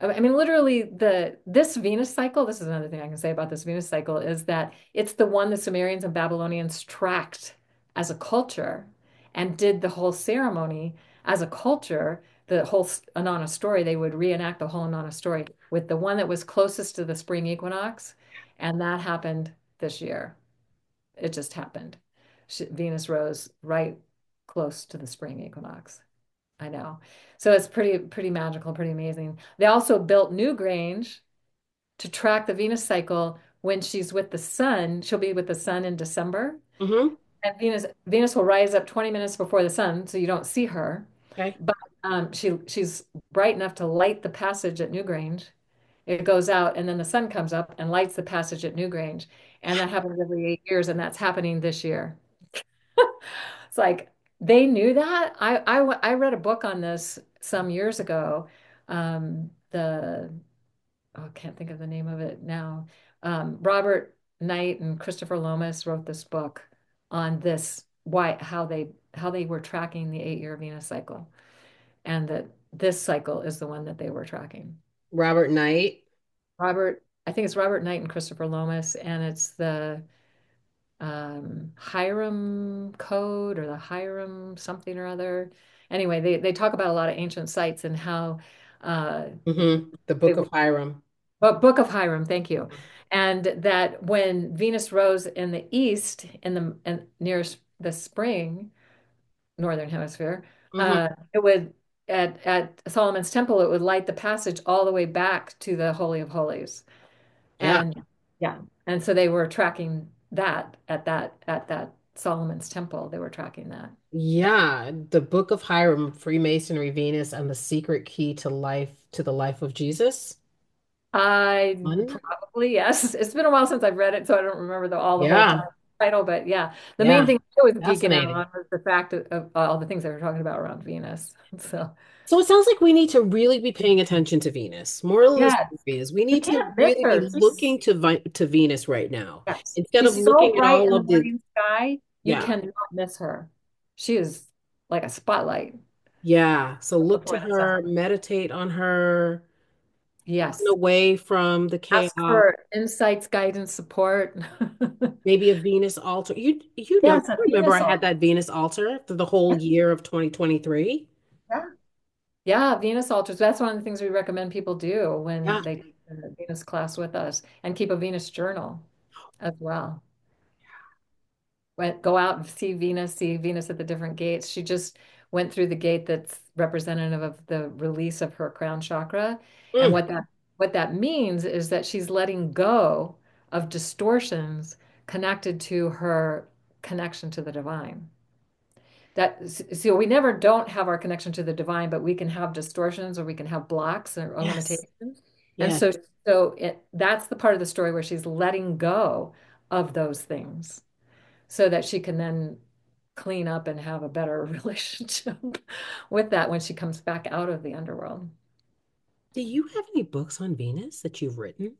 I mean, literally the this Venus cycle, this is another thing I can say about this Venus cycle is that it's the one the Sumerians and Babylonians tracked as a culture and did the whole ceremony as a culture, the whole Inanna story, they would reenact the whole Inanna story with the one that was closest to the spring equinox, and that happened this year. It just happened. Venus rose right close to the spring equinox. I know. So it's pretty pretty magical, pretty amazing. They also built Newgrange to track the Venus cycle when she's with the sun. She'll be with the sun in December. Hmm. And Venus Venus will rise up twenty minutes before the sun, so you don't see her. Okay. But um, she she's bright enough to light the passage at Newgrange. It goes out, and then the sun comes up and lights the passage at Newgrange. And that happens every eight years, and that's happening this year. It's like they knew that. I, I I read a book on this some years ago. Um, the oh, I can't think of the name of it now. Um, Robert Knight and Christopher Lomas wrote this book on this why how they how they were tracking the eight-year Venus cycle, and that this cycle is the one that they were tracking. Robert Knight. Robert, I think it's Robert Knight and Christopher Lomas, and it's the um, Hiram Code or the Hiram something or other. Anyway, they, they talk about a lot of ancient sites and how, uh, Hmm. The they, Book of Hiram. but Book of Hiram, thank you. And that when Venus rose in the east, in the in, near the spring, northern hemisphere, Hmm. uh, it would at at Solomon's temple, it would light the passage all the way back to the Holy of Holies. Yeah. And yeah, and so they were tracking that at that at that Solomon's temple. They were tracking that. Yeah. The Book of Hiram, Freemasonry, Venus, and the Secret Key to Life, to the Life of Jesus. I One. probably yes. It's been a while since I've read it, so I don't remember the all the whole Yeah. ti- title. But yeah, the main Yeah. thing I was geeking out Fascinating. on was the fact of, of all the things they were talking about around Venus. So So it sounds like we need to really be paying attention to Venus. Moral of the yes, story is we you need to can't miss really her. be She's looking to Vi to Venus right now yes, instead of she's so looking at bright all in the of the, morning sky. You yeah. cannot miss her. She is like a spotlight Yeah. So look to before the sun. her, meditate on her, run Yes. away from the Ask chaos. for insights, guidance, support. Maybe a Venus altar. You you know, Yes, a I remember Venus I had altar. that Venus altar for the whole Yeah. year of twenty twenty-three. Yeah. Yeah, Venus altars. That's one of the things we recommend people do Yeah. when they take the Venus class with us and keep a Venus journal as well. Went, go out and see Venus, see Venus at the different gates. She just went through the gate that's representative of the release of her crown chakra. And Mm. what that what that means is that she's letting go of distortions connected to her connection to the divine. That so we never don't have our connection to the divine, but we can have distortions or we can have blocks or, or Yes. limitations. And Yes. so so it that's the part of the story where she's letting go of those things so that she can then clean up and have a better relationship with that when she comes back out of the underworld. Do you have any books on Venus that you've written?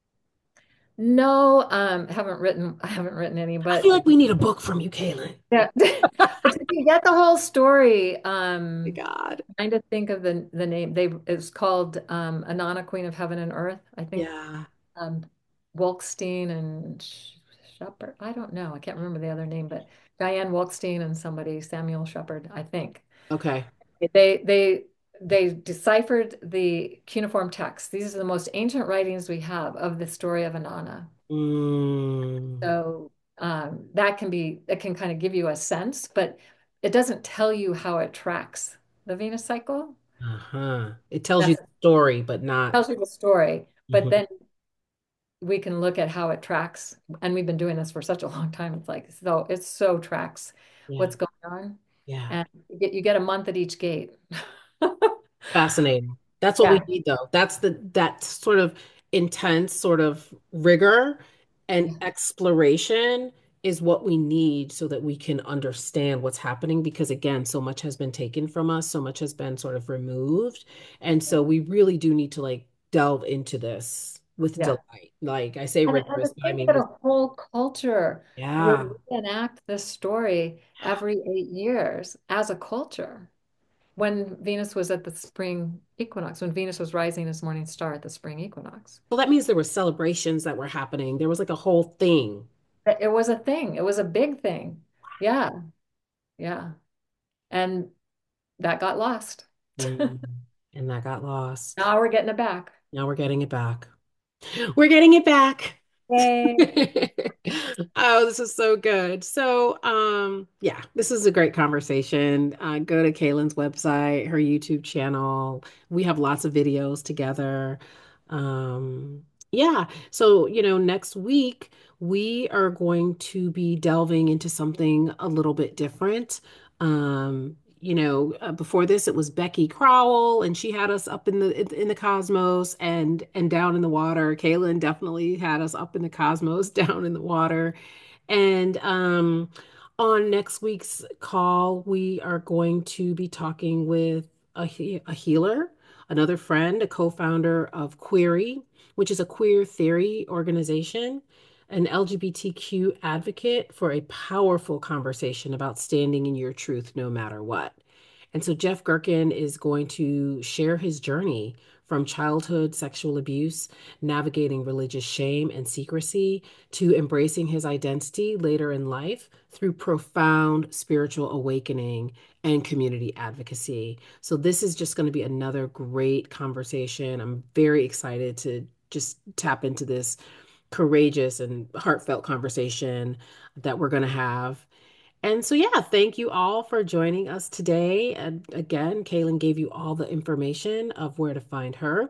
No, um, haven't written I haven't written any, I feel but like we need a book from you, Kaylin. yeah. But if you get the whole story, My um, God. trying to think of the the name. They it's called um, Anana, Queen of Heaven and Earth. I think Yeah. um, Wolkstein and Shepard. I don't know. I can't remember the other name, but Diane Wolkstein and somebody, Samuel Shepard, I think. Okay. They they they deciphered the cuneiform text. These are the most ancient writings we have of the story of Anana. Mm. So um, that can be it can kind of give you a sense, but it doesn't tell you how it tracks the Venus cycle. Uh-huh. It tells you That's the story, but not. tells you the story, but Mhm. then we can look at how it tracks. And we've been doing this for such a long time. It's like so it so tracks Yeah. what's going on, Yeah. and you get you get a month at each gate. Fascinating. That's what we Yeah. need, though. That's the that sort of intense sort of rigor and exploration is what we need so that we can understand what's happening because again, so much has been taken from us, so much has been sort of removed. And so we really do need to like delve into this with Yeah. delight. Like I say And, and rigorous, to but I think mean that with a whole culture would yeah. reenact this story every eight years as a culture. when Venus was at the spring equinox, when Venus was rising as morning star at the spring equinox. Well, that means there were celebrations that were happening. There was like a whole thing. It it was a thing. It was a big thing. Yeah, yeah. And that got lost. Mm. And that got lost. Now we're getting it back. Now we're getting it back. We're getting it back. Yay. Oh, this is so good. So, um, yeah, this is a great conversation. Uh, go to Kaylin's website, her YouTube channel. We have lots of videos together. Um, yeah. So, you know, next week we are going to be delving into something a little bit different. Um, you know, uh, before this, it was Becky Crowell, and she had us up in the in the cosmos and and down in the water. Kaylin definitely had us up in the cosmos, down in the water. And um, on next week's call, we are going to be talking with a, he- a healer, another friend, a co-founder of Query, which is a queer theory organization, an L G B T Q advocate for a powerful conversation about standing in your truth no matter what. And so Jeff Gherkin is going to share his journey from childhood sexual abuse, navigating religious shame and secrecy, to embracing his identity later in life through profound spiritual awakening and community advocacy. So, this is just going to be another great conversation. I'm very excited to just tap into this courageous and heartfelt conversation that we're going to have. And so, yeah, thank you all for joining us today. And again, Kaylin gave you all the information of where to find her.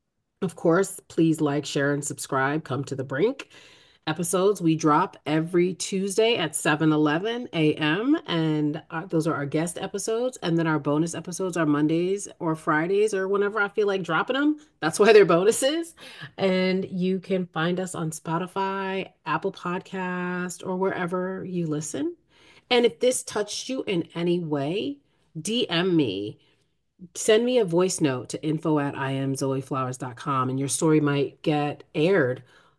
Of course, please like, share, and subscribe. Come to the Brink. Episodes we drop every Tuesday at seven eleven a m. And uh, those are our guest episodes. And then our bonus episodes are Mondays or Fridays or whenever I feel like dropping them. That's why they're bonuses. And you can find us on Spotify, Apple Podcast, or wherever you listen. And if this touched you in any way, D M me. Send me a voice note to info at I am zoe flowers dot com and your story might get aired.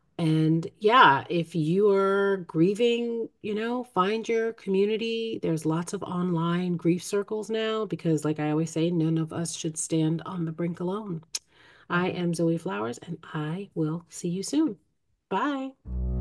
And yeah, if you are grieving, you know, find your community. There's lots of online grief circles now because, like I always say, none of us should stand on the brink alone. I am Zoe Flowers, and I will see you soon. Bye.